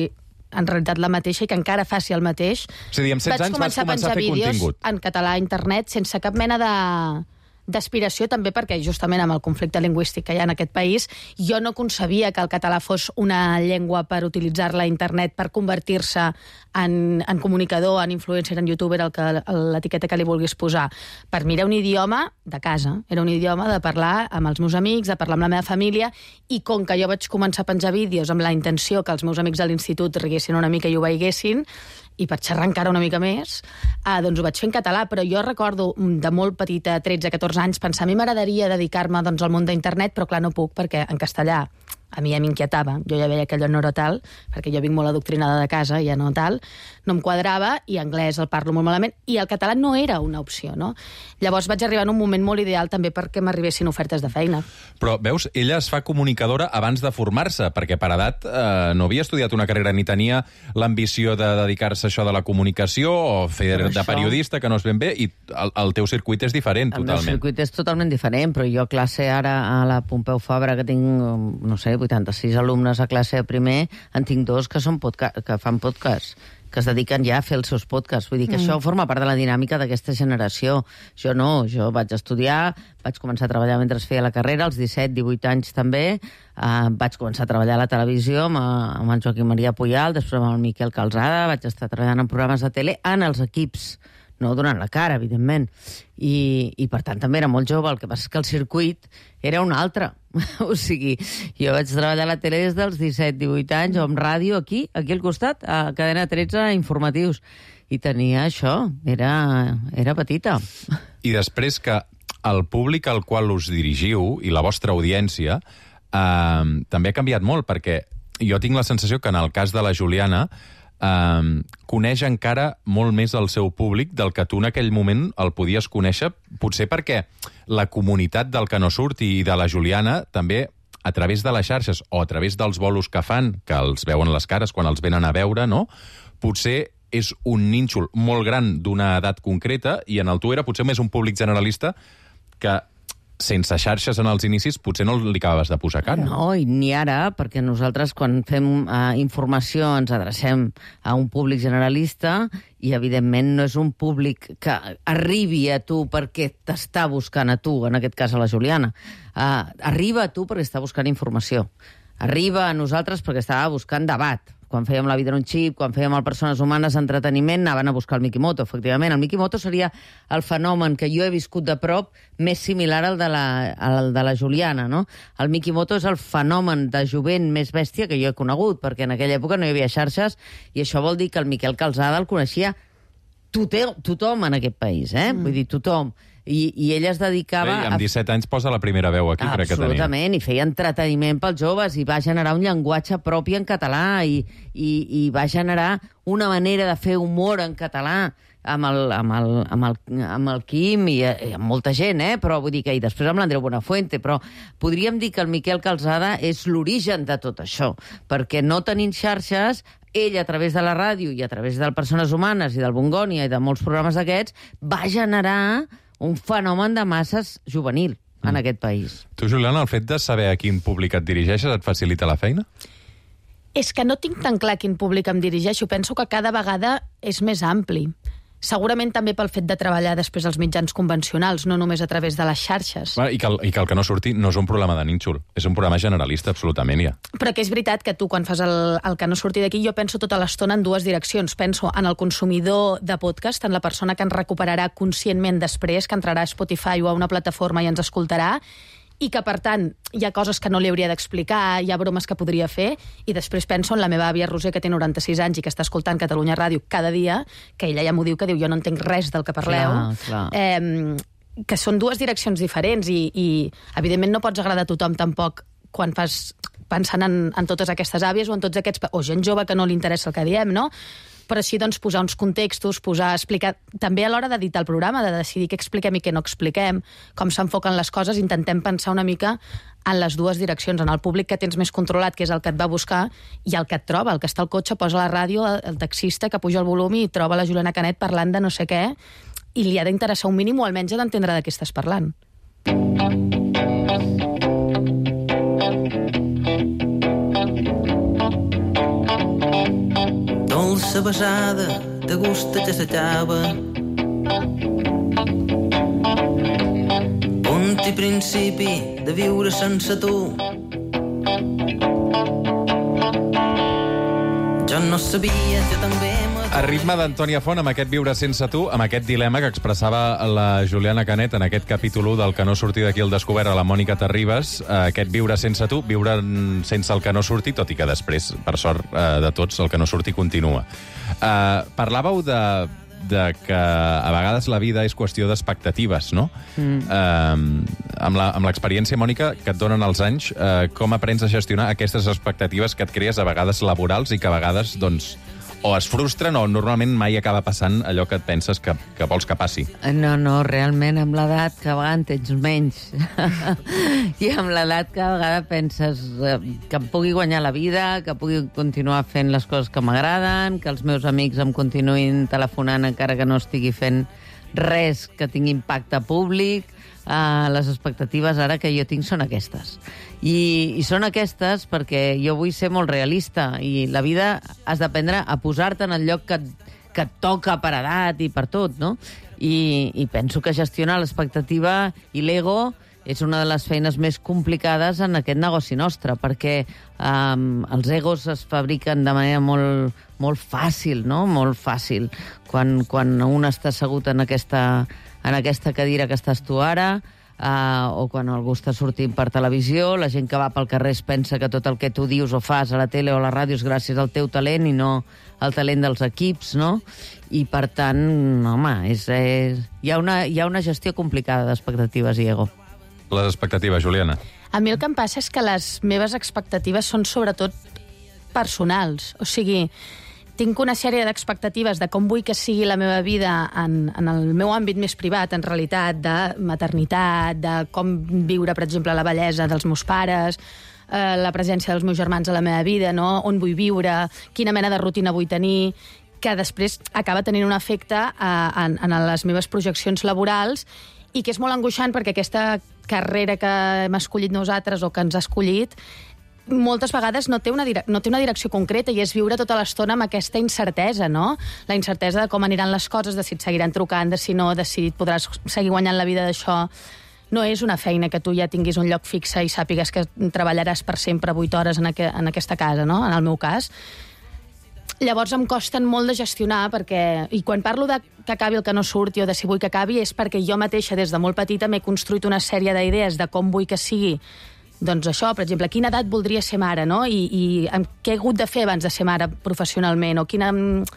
en realitat la mateixa i que encara faci el mateix. És a dir, amb setze anys vas començar a fer contingut. En català a internet sense cap mena de... d'aspiració, també perquè justament amb el conflicte lingüístic que hi ha en aquest país, jo no concebia que el català fos una llengua per utilitzar-la a internet, per convertir-se en, en comunicador, en influencer, en youtuber, el que, l'etiqueta que li vulguis posar. Per mi era un idioma de casa, era un idioma de parlar amb els meus amics, de parlar amb la meva família, i com que jo vaig començar a penjar vídeos amb la intenció que els meus amics de l'institut riguessin una mica i ho veigessin, i per xerrar encara una mica més, eh, doncs ho vaig fer en català, però jo recordo de molt petita, tretze catorze anys, pensar, a mi m'agradaria dedicar-me doncs, al món d'internet, però clar, no puc, perquè en castellà a mi ja m'inquietava. Jo ja veia que allò no era tal, perquè jo vinc molt adoctrinada de casa, ja no tal, no em quadrava, i anglès el parlo molt malament, i el català no era una opció, no? Llavors vaig arribar en un moment molt ideal també perquè m'arribessin ofertes de feina. Però, veus, ella es fa comunicadora abans de formar-se, perquè per edat eh, no havia estudiat una carrera ni tenia l'ambició de dedicar-se a això de la comunicació o fer però de això... periodista, que no és ben bé, i el, el teu circuit és diferent, el totalment. El meu circuit és totalment diferent, però jo a classe ara a la Pompeu Fabra, que tinc, no sé, vuitanta-sis alumnes a classe de primer, en tinc dos que, són podca- que fan podcast, que es dediquen ja a fer els seus podcasts. Vull dir que mm. això forma part de la dinàmica d'aquesta generació. Jo no, jo vaig estudiar, vaig començar a treballar mentre feia la carrera, als disset, divuit anys també, uh, vaig començar a treballar a la televisió amb, amb en Joaquim Maria Puyal, després amb el Miquel Calzada, vaig estar treballant en programes de tele, en els equips, no donant la cara, evidentment. I, i per tant també era molt jove, el que passa és que el circuit era un altre. O sigui, jo vaig treballar a la tele des dels disset divuit anys, o amb ràdio aquí, aquí al costat, a Cadena tretze, informatius. I tenia això, era, era petita. I després que el públic al qual us dirigiu i la vostra audiència eh, també ha canviat molt, perquè jo tinc la sensació que en el cas de la Juliana Uh, coneix encara molt més el seu públic del que tu en aquell moment el podies conèixer, potser perquè la comunitat del Que no surt i de la Juliana també a través de les xarxes o a través dels bolos que fan, que els veuen les cares quan els venen a veure, no? Potser és un nínxol molt gran d'una edat concreta i en el tu era potser més un públic generalista que sense xarxes en els inicis potser no li acabaves de posar cara. No, i ni ara, perquè nosaltres quan fem uh, informació ens adrecem a un públic generalista i evidentment no és un públic que arribi a tu perquè t'està buscant a tu, en aquest cas a la Juliana. Uh, arriba a tu perquè està buscant informació. Arriba a nosaltres perquè estava buscant debat. Quan fèiem La vida en un xip, quan fèiem el Persones humanes, entreteniment, anaven a buscar el Mikimoto, efectivament. El Mikimoto seria el fenomen que jo he viscut de prop més similar al de la, al de la Juliana, no? El Mikimoto és el fenomen de jovent més bèstia que jo he conegut, perquè en aquella època no hi havia xarxes, i això vol dir que el Miquel Calzada el coneixia tothom en aquest país, eh? Mm. Vull dir, tothom. I, i ella es dedicava... Bé, amb disset anys posa la primera veu aquí, crec que tenia. Absolutament, i feia entreteniment pels joves, i va generar un llenguatge propi en català, i, i, i va generar una manera de fer humor en català amb el, amb el, amb el, amb el Quim i, i amb molta gent, eh? Però vull dir que... I després amb l'Andreu Buenafuente, però podríem dir que el Miquel Calzada és l'origen de tot això, perquè no tenint xarxes, ell, a través de la ràdio i a través del Persones Humanes i del Bongònia i de molts programes d'aquests, va generar un fenomen de masses juvenil en mm. aquest país. Tu, Juliana, el fet de saber a quin públic et dirigeixes et facilita la feina? És que no tinc tan clar quin públic em dirigeixo. Penso que cada vegada és més ampli. Segurament també pel fet de treballar després als mitjans convencionals, no només a través de les xarxes. Bueno, i, que el, I que el Que no surti no és un problema de nínxol, és un programa generalista, absolutament, ja. Però que és veritat que tu, quan fas el, el Que no surti d'aquí, jo penso tota l'estona en dues direccions. Penso en el consumidor de podcast, en la persona que ens recuperarà conscientment després, que entrarà a Spotify o a una plataforma i ens escoltarà, i que, per tant, hi ha coses que no li hauria d'explicar, hi ha bromes que podria fer, i després penso en la meva àvia Roser, que té noranta-sis anys i que està escoltant Catalunya Ràdio cada dia, que ella ja m'ho diu, que diu, jo no entenc res del que parleu. Clar, clar. Eh, que són dues direccions diferents i, i, evidentment, no pots agradar a tothom tampoc quan fas pensant en, en totes aquestes àvies o en tots aquests... o gent jove que no li interessa el que diem, no? Però sí, doncs, posar uns contextos, posar, explicar... També a l'hora d'editar el programa, de decidir què expliquem i què no expliquem, com s'enfoquen les coses, intentem pensar una mica en les dues direccions, en el públic que tens més controlat, que és el que et va buscar, i el que et troba, el que està al cotxe, posa la ràdio, el taxista que puja el volum i troba la Juliana Canet parlant de no sé què, i li ha d'interessar un mínim, o almenys ha d'entendre de què estàs parlant. dolça besada de gust de s'acaba. Punt i principi de viure sense tu. Jo no sabia, jo també... A ritme d'Antònia Font, amb aquest Viure sense tu, amb aquest dilema que expressava la Juliana Canet en aquest capítol u del Que no surti d'aquí al descobert a la Mònica Terribas, aquest Viure sense tu, viure sense el que no surti, tot i que després, per sort de tots, el que no surti continua. Uh, parlàveu de, de que a vegades la vida és qüestió d'expectatives, no? Mm. Uh, amb la, amb l'experiència, Mònica, que et donen els anys, uh, com aprens a gestionar aquestes expectatives que et crees a vegades laborals i que a vegades, doncs, o es frustren o normalment mai acaba passant allò que et penses que, que vols que passi? No, no, realment amb l'edat cada vegada en tens menys. I amb l'edat cada vegada penses eh, que em pugui guanyar la vida, que pugui continuar fent les coses que m'agraden, que els meus amics em continuïn telefonant encara que no estigui fent res que tingui impacte públic. Uh, les expectatives ara que jo tinc són aquestes. I, I són aquestes perquè jo vull ser molt realista i la vida has d'aprendre a posar-te en el lloc que, que et toca per edat i per tot, no? I, i penso que gestionar l'expectativa i l'ego és una de les feines més complicades en aquest negoci nostre, perquè um, els egos es fabriquen de manera molt, molt fàcil, no? Molt fàcil. Quan, quan un està assegut en aquesta, en aquesta cadira que estàs tu ara, uh, o quan algú està sortint per televisió, la gent que va pel carrer es pensa que tot el que tu dius o fas a la tele o a la ràdio és gràcies al teu talent i no al talent dels equips, no? I, per tant, home, és, és... Hi ha una, hi ha una gestió complicada d'expectatives i ego. Les expectatives, Juliana. A mi el que em passa és que les meves expectatives són sobretot personals. O sigui, tinc una sèrie d'expectatives de com vull que sigui la meva vida en, en el meu àmbit més privat, en realitat, de maternitat, de com viure, per exemple, la bellesa dels meus pares, eh, la presència dels meus germans a la meva vida, no? On vull viure, quina mena de rutina vull tenir, que després acaba tenint un efecte eh, en, en les meves projeccions laborals i que és molt angoixant perquè aquesta carrera que hem escollit nosaltres o que ens ha escollit moltes vegades no té, una no té una direcció concreta i és viure tota l'estona amb aquesta incertesa, no? La incertesa de com aniran les coses, de si et seguiran trucant, de si no, de si podràs seguir guanyant la vida d'això. No és una feina que tu ja tinguis un lloc fixe i sàpigues que treballaràs per sempre vuit hores en, aqu en aquesta casa, no? En el meu cas. Llavors em costen molt de gestionar perquè... I quan parlo de que acabi el que no surti o de si vull que acabi és perquè jo mateixa des de molt petita m'he construït una sèrie d'idees de com vull que sigui. Doncs això, per exemple, a quina edat voldria ser mare, no? I, i què he hagut de fer abans de ser mare professionalment? O quina,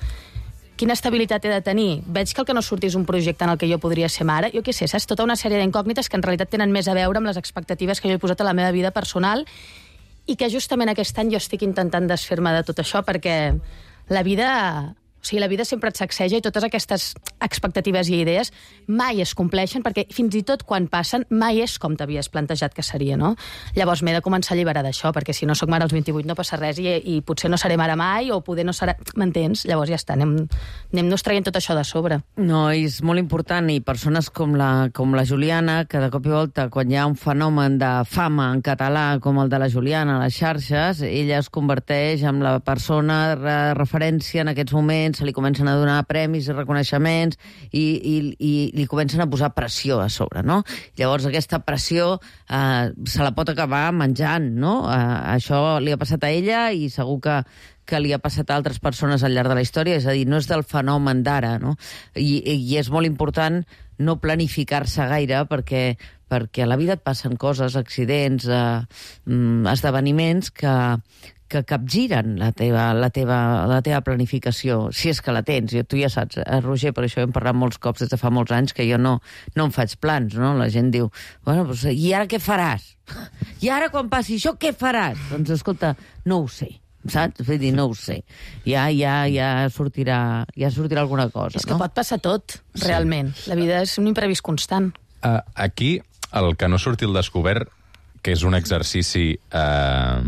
quina estabilitat he de tenir? Veig que el que no surti és un projecte en el que jo podria ser mare. Jo què sé, saps? Tota una sèrie d'incògnites que en realitat tenen més a veure amb les expectatives que jo he posat a la meva vida personal i que justament aquest any jo estic intentant desfer-me de tot això perquè la vida... O sigui, la vida sempre et sacseja i totes aquestes expectatives i idees mai es compleixen perquè fins i tot quan passen mai és com t'havies plantejat que seria, no? Llavors m'he de començar a alliberar d'això perquè si no sóc mare als vint-i-vuit no passa res i, i potser no seré mare mai o poder no serà... M'entens? Llavors ja està, anem, anem-nos traient tot això de sobre. No, és molt important i persones com la, com la Juliana, que de cop i volta quan hi ha un fenomen de fama en català com el de la Juliana a les xarxes, ella es converteix en la persona de referència en aquests moments, se li comencen a donar premis i reconeixements i, i, i li comencen a posar pressió a sobre, no? Llavors aquesta pressió eh, se la pot acabar menjant, no? Eh, això li ha passat a ella i segur que que li ha passat a altres persones al llarg de la història, és a dir, no és del fenomen d'ara, no? I, I és molt important no planificar-se gaire perquè, perquè a la vida et passen coses, accidents, eh, esdeveniments que, que capgiren la teva, la, teva, la teva planificació, si és que la tens. Jo, tu ja saps, eh, Roger, per això hem parlat molts cops des de fa molts anys que jo no, no em faig plans, no? La gent diu, bueno, doncs, i ara què faràs? I ara quan passi això, què faràs? Doncs escolta, no ho sé. Saps? Vull dir, no ho sé. Ja, ja, ja sortirà, ja sortirà alguna cosa, és que no? pot passar tot, realment. Sí. La vida és un imprevist constant. Uh, aquí, el que no surti al descobert, que és un exercici uh,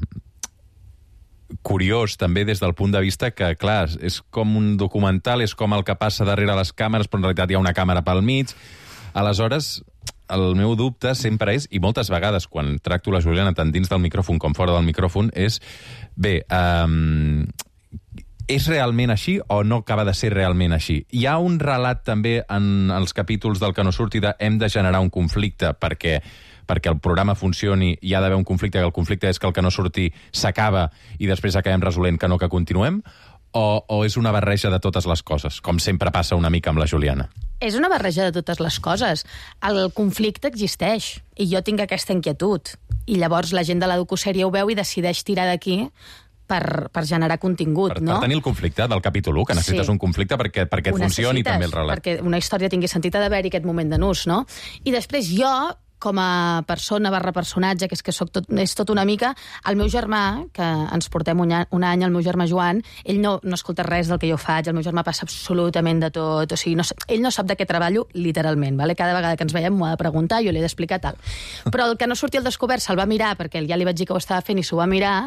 curiós, també des del punt de vista que, clar, és com un documental, és com el que passa darrere les càmeres, però en realitat hi ha una càmera pel mig. Aleshores, el meu dubte sempre és, i moltes vegades quan tracto la Juliana tant dins del micròfon com fora del micròfon, és, bé, um, és realment així o no acaba de ser realment així? Hi ha un relat també en els capítols del Que no surti de hem de generar un conflicte perquè perquè el programa funcioni, hi ha d'haver un conflicte, que el conflicte és que el Que no surti s'acaba i després acabem resolent que no, que continuem, o, o és una barreja de totes les coses, com sempre passa una mica amb la Juliana? És una barreja de totes les coses. El conflicte existeix, i jo tinc aquesta inquietud. I llavors la gent de la docusèrie ho veu i decideix tirar d'aquí per, per generar contingut, per, no? Per tenir el conflicte del capítol u, que necessites sí. un conflicte perquè, perquè et funcioni també el relat. Perquè una història tingui sentit, ha d'haver-hi aquest moment de nus, no? I després jo, com a persona barra personatge, que és que soc tot, és tot una mica, el meu germà, que ens portem un, un any, el meu germà Joan, ell no, no escolta res del que jo faig, el meu germà passa absolutament de tot, o sigui, no, ell no sap de què treballo literalment, vale? Cada vegada que ens veiem m'ho ha de preguntar, jo li he d'explicar tal. Però el Que no surti al descobert se'l va mirar, perquè ja li vaig dir que ho estava fent i s'ho va mirar,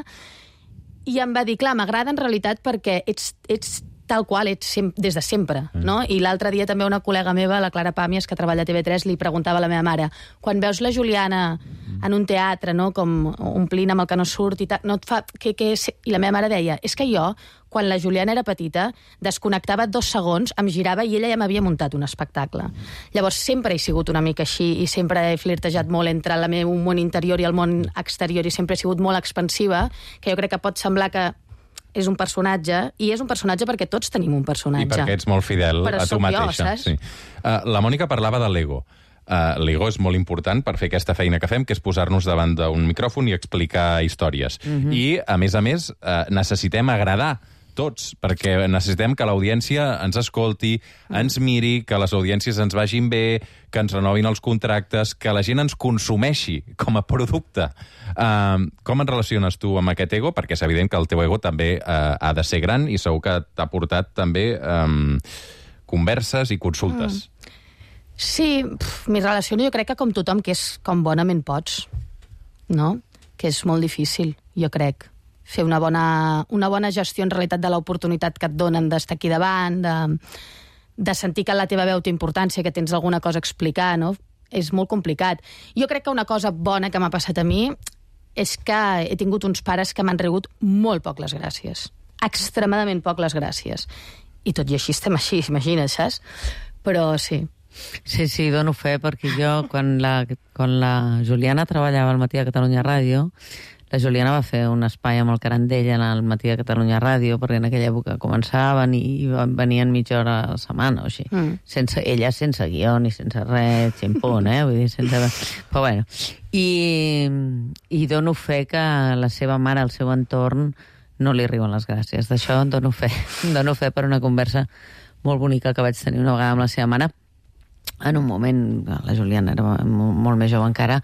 i em va dir, clar, m'agrada en realitat perquè ets, ets tal qual, ets sem des de sempre, no? I l'altre dia també una col·lega meva, la Clara Pàmies, que treballa a T V tres, li preguntava a la meva mare, quan veus la Juliana en un teatre, no?, com omplint amb el Que no surt i tal, no et fa... Que, que... I la meva mare deia, és que jo, quan la Juliana era petita, desconnectava dos segons, em girava i ella ja m'havia muntat un espectacle. Llavors sempre he sigut una mica així i sempre he flirtejat molt entre el meu món interior i el món exterior i sempre he sigut molt expansiva, que jo crec que pot semblar que és un personatge, i és un personatge perquè tots tenim un personatge. I perquè ets molt fidel Però a tu mateixa. Jo, saps? Sí. Uh, la Mònica parlava de l'ego. Uh, L'ego és molt important per fer aquesta feina que fem, que és posar-nos davant d'un micròfon i explicar històries. Mhm. I, a més a més, uh, necessitem agradar tots, perquè necessitem que l'audiència ens escolti, ens miri, que les audiències ens vagin bé, que ens renovin els contractes, que la gent ens consumeixi com a producte. Uh, com et relaciones tu amb aquest ego? Perquè és evident que el teu ego també uh, ha de ser gran i segur que t'ha portat també um, converses i consultes. Mm. Sí, pf, m'hi relaciono jo crec que com tothom, que és com bonament pots, no? Que és molt difícil, jo crec. Fer una bona, una bona gestió en realitat de l'oportunitat que et donen d'estar aquí davant, de, de sentir que la teva veu té importància, que tens alguna cosa a explicar, no? És molt complicat. Jo crec que una cosa bona que m'ha passat a mi és que he tingut uns pares que m'han rigut molt poc les gràcies. Extremadament poc les gràcies. I tot i així estem així, imagina't, saps? Però sí. Sí, sí, dono fe, perquè jo, quan la, quan la Juliana treballava al Matí de Catalunya Ràdio, la Juliana va fer un espai amb el Carandell en el Matí de Catalunya Ràdio, perquè en aquella època començaven i venien mitja hora a la setmana o així. Mm. Sense, ella sense guió ni sense res, ximpón, eh? Vull dir, sense... Però bueno, i, i dono fe que la seva mare, el seu entorn, no li arriben les gràcies. D'això dono fe. Dono fe per una conversa molt bonica que vaig tenir una vegada amb la seva mare, en un moment, la Juliana era molt més jove encara,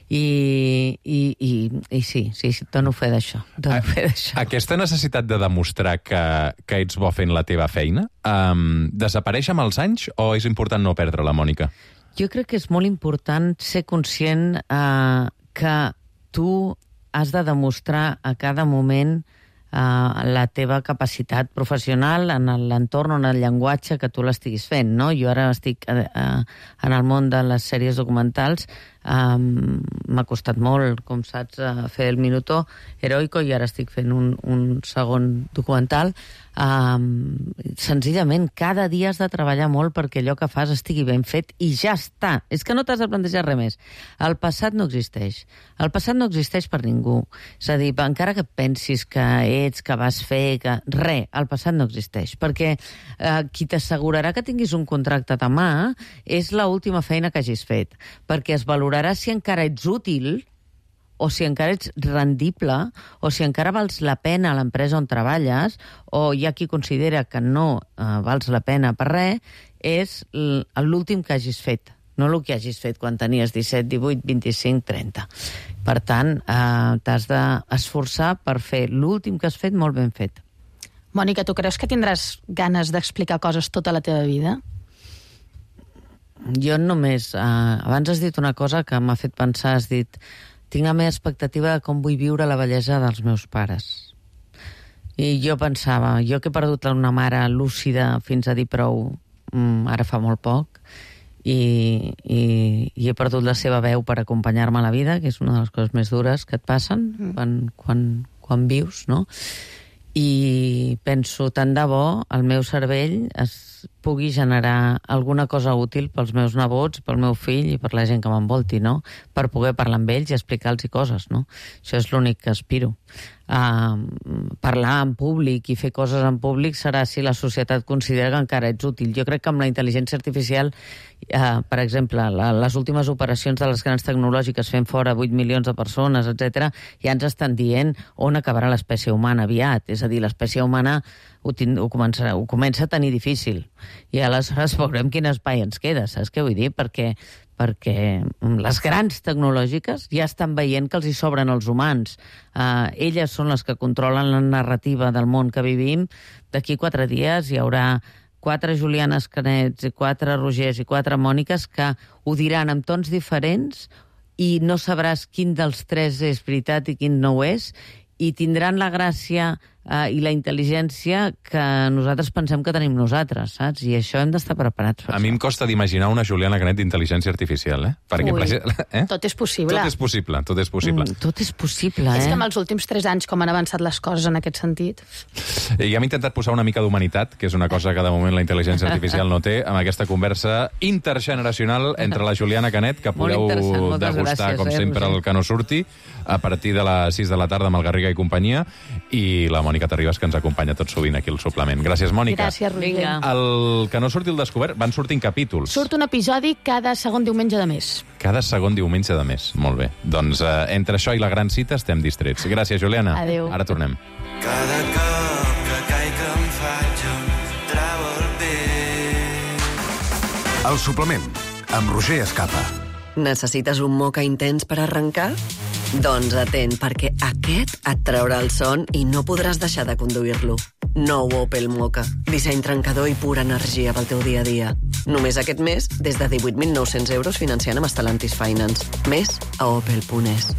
i, i, i, i sí, sí, dono fe d'això. Aquesta necessitat de demostrar que, que ets bo fent la teva feina, um, desapareix amb els anys o és important no perdre-la, Mònica? Jo crec que és molt important ser conscient uh, que tu has de demostrar a cada moment Uh, la teva capacitat professional en l'entorn o en el llenguatge que tu l'estiguis fent, no? Jo ara estic uh, uh, en el món de les sèries documentals, um, m'ha costat molt, com saps, uh, fer el Minuto Heroico, i ara estic fent un, un segon documental. Um, senzillament, cada dia has de treballar molt perquè allò que fas estigui ben fet i ja està. És que no t'has de plantejar res més. El passat no existeix. El passat no existeix per ningú. És a dir, encara que pensis que ets, que vas fer, que... Res, el passat no existeix. Perquè eh, qui t'assegurarà que tinguis un contracte demà és l'última feina que hagis fet. Perquè es valorarà si encara ets útil o si encara ets rendible, o si encara vals la pena a l'empresa on treballes, o hi ha qui considera que no eh, vals la pena per res, és l'últim que hagis fet, no el que hagis fet quan tenies disset, divuit, vint-i-cinc, trenta. Per tant, eh, t'has d'esforçar per fer l'últim que has fet molt ben fet. Mònica, tu creus que tindràs ganes d'explicar coses tota la teva vida? Jo només... Eh, abans has dit una cosa que m'ha fet pensar, has dit... Tinc la meva expectativa de com vull viure la bellesa dels meus pares. I jo pensava, jo que he perdut una mare lúcida fins a dir prou, ara fa molt poc, i, i, i he perdut la seva veu per acompanyar-me a la vida, que és una de les coses més dures que et passen mm. quan, quan, quan vius, no? I penso, tant de bo, el meu cervell es pugui generar alguna cosa útil pels meus nebots, pel meu fill i per la gent que m'envolti, no? Per poder parlar amb ells i explicar-los coses, no? Això és l'únic que aspiro. Uh, parlar en públic i fer coses en públic serà si la societat considera que encara ets útil. Jo crec que amb la intel·ligència artificial, uh, per exemple, la, les últimes operacions de les grans tecnològiques fent fora vuit milions de persones, etcètera, ja ens estan dient on acabarà l'espècie humana aviat. És a dir, l'espècie humana ho, tin, ho, comença, ho comença a tenir difícil. I aleshores veurem quin espai ens queda, saps què vull dir? Perquè perquè les grans tecnològiques ja estan veient que els hi sobren els humans. Uh, elles són les que controlen la narrativa del món que vivim. D'aquí quatre dies hi haurà quatre Julianes Canets i quatre Rogers i quatre Mòniques que ho diran amb tons diferents i no sabràs quin dels tres és veritat i quin no ho és, i tindran la gràcia uh, i la intel·ligència que nosaltres pensem que tenim nosaltres, saps? I això hem d'estar preparats per A això. mi em costa d'imaginar una Juliana Canet d'intel·ligència artificial, eh? Perquè, Ui, eh? tot és possible. Tot és possible, tot és possible. Mm, tot és possible, És eh? que amb els últims tres anys com han avançat les coses en aquest sentit. I ja hem intentat posar una mica d'humanitat, que és una cosa que de moment la intel·ligència artificial no té, amb aquesta conversa intergeneracional entre la Juliana Canet, que podeu degustar, com sempre, el que no surti, a partir de les sis de la tarda amb el Garriga i companyia, i la Mònica Terribas, que ens acompanya tot sovint aquí al suplement. Gràcies, Mònica. Gràcies, Roger. El que no surti el descobert, van sortint capítols. Surt un episodi cada segon diumenge de mes. Cada segon diumenge de mes. Molt bé. Doncs eh, entre això i la gran cita estem distrets. Gràcies, Juliana. Adéu. Ara tornem. Cada cop que caic em faig un trau el pit. El suplement, amb Roger Escapa. Necessites un moca intens per arrencar? Doncs atent, perquè aquest et traurà el son i no podràs deixar de conduir-lo. Nou Opel Mocha. Disseny trencador i pura energia pel teu dia a dia. Només aquest mes, des de divuit mil nou-cents euros financiant amb Stellantis Finance. Més a opel punt es.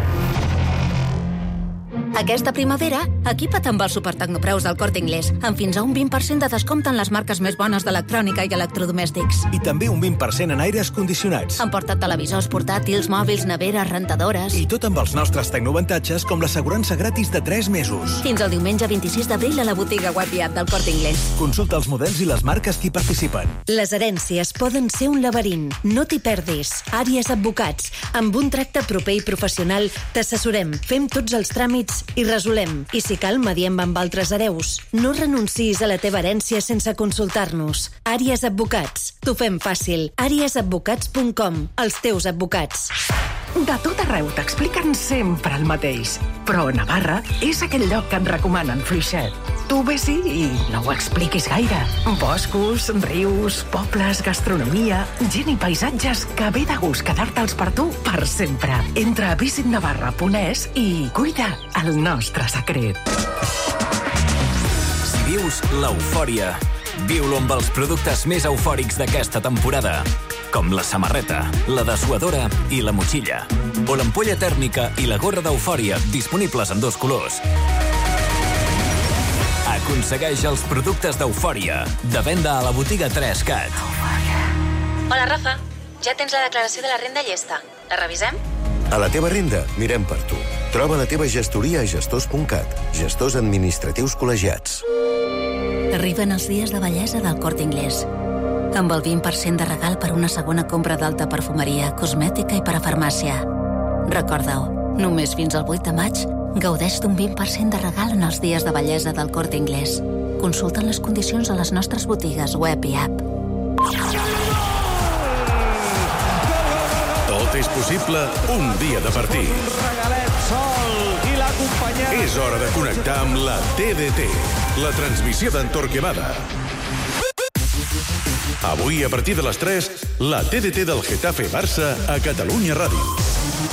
Aquesta primavera, equipa't amb els supertecnopreus del Corte Inglés, amb fins a un vint per cent de descompte en les marques més bones d'electrònica i electrodomèstics. I també un vint per cent en aires condicionats. Emporta televisors portàtils, mòbils, neveres, rentadores... I tot amb els nostres tecnoavantatges, com l'assegurança gratis de tres mesos. Fins al diumenge vint-i-sis d'abril a la botiga web i app del Corte Inglés. Consulta els models i les marques que hi participen. Les herències poden ser un laberint. No t'hi perdis. Àries Advocats. Amb un tracte proper i professional, t'assessorem, fem tots els tràmits i resolem. I si cal, mediem amb altres hereus. No renunciïs a la teva herència sense consultar-nos. Àries Advocats. T'ho fem fàcil. àries advocats punt com. Els teus advocats. De tot arreu t'expliquen sempre el mateix. Però Navarra és aquell lloc que et recomanen fluixet. Tu ves-hi i no ho expliquis gaire. Boscos, rius, pobles, gastronomia, gent i paisatges que ve de gust quedar-te'ls per tu per sempre. Entra a visit navarra punt es i cuida el nostre secret. Si vius l'eufòria, viu-lo amb els productes més eufòrics d'aquesta temporada, com la samarreta, la dessuadora i la motxilla, o l'ampolla tèrmica i la gorra d'eufòria, disponibles en dos colors. Aconsegueix els productes d'eufòria, de venda a la botiga tres cat. Hola, Rafa. Ja tens la declaració de la renda llesta. La revisem? A la teva renda, mirem per tu. Troba la teva gestoria a gestors punt cat. Gestors administratius col·legiats. Arriben els dies de bellesa del Corte Inglés. Amb el vint per cent de regal per una segona compra d'alta perfumeria, cosmètica i per a farmàcia. Recorda-ho, només fins al vuit de maig gaudeix d'un vint per cent de regal en els dies de bellesa del Corte Inglés. Consulta les condicions a les nostres botigues web i app. Tot és possible un dia de partir. Un regalet sol i l'acompanyem. És hora de connectar amb la T D T, la transmissió d'Entorquemada. Avui, a partir de les tres, la T D T del Getafe Barça a Catalunya Ràdio.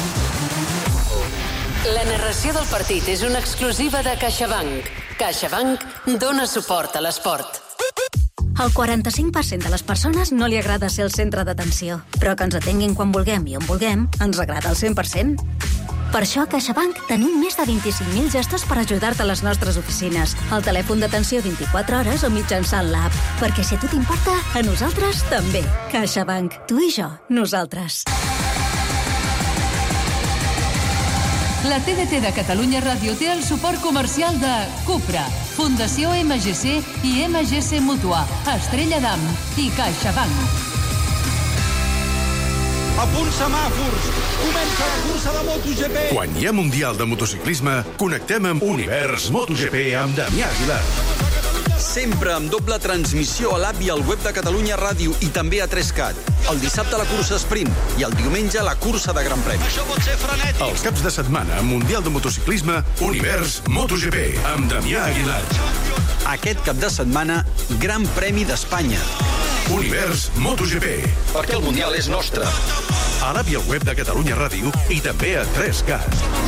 La narració del partit és una exclusiva de CaixaBank. CaixaBank dona suport a l'esport. El quaranta-cinc per cent de les persones no li agrada ser el centre d'atenció, però que ens atenguin quan vulguem i on vulguem ens agrada el cent per cent. Per això a CaixaBank tenim més de vint-i-cinc mil gestors per ajudar-te a les nostres oficines, al telèfon d'atenció vint-i-quatre hores o mitjançant l'app. Perquè si a tu t'importa, a nosaltres també. CaixaBank. Tu i jo. Nosaltres. La T D T de Catalunya Ràdio té el suport comercial de Cupra, Fundació M G C i M G C Mútua, Estrella d'Am i CaixaBank. A punts semàfors! Comença la cursa de MotoGP! Quan hi ha Mundial de Motociclisme, connectem amb Univers MotoGP amb Damià Aguilar. Sempre amb doble transmissió a l'app i al web de Catalunya Ràdio i també a tres cat. El dissabte la cursa sprint i el diumenge la cursa de Gran Premi. Això pot ser frenètic! Els caps de setmana, Mundial de Motociclisme, Univers MotoGP amb Damià Aguilar. Aquest cap de setmana, Gran Premi d'Espanya. Univers MotoGP. Perquè el Mundial és nostre. A l'app i al web de Catalunya Ràdio i també a tres cat.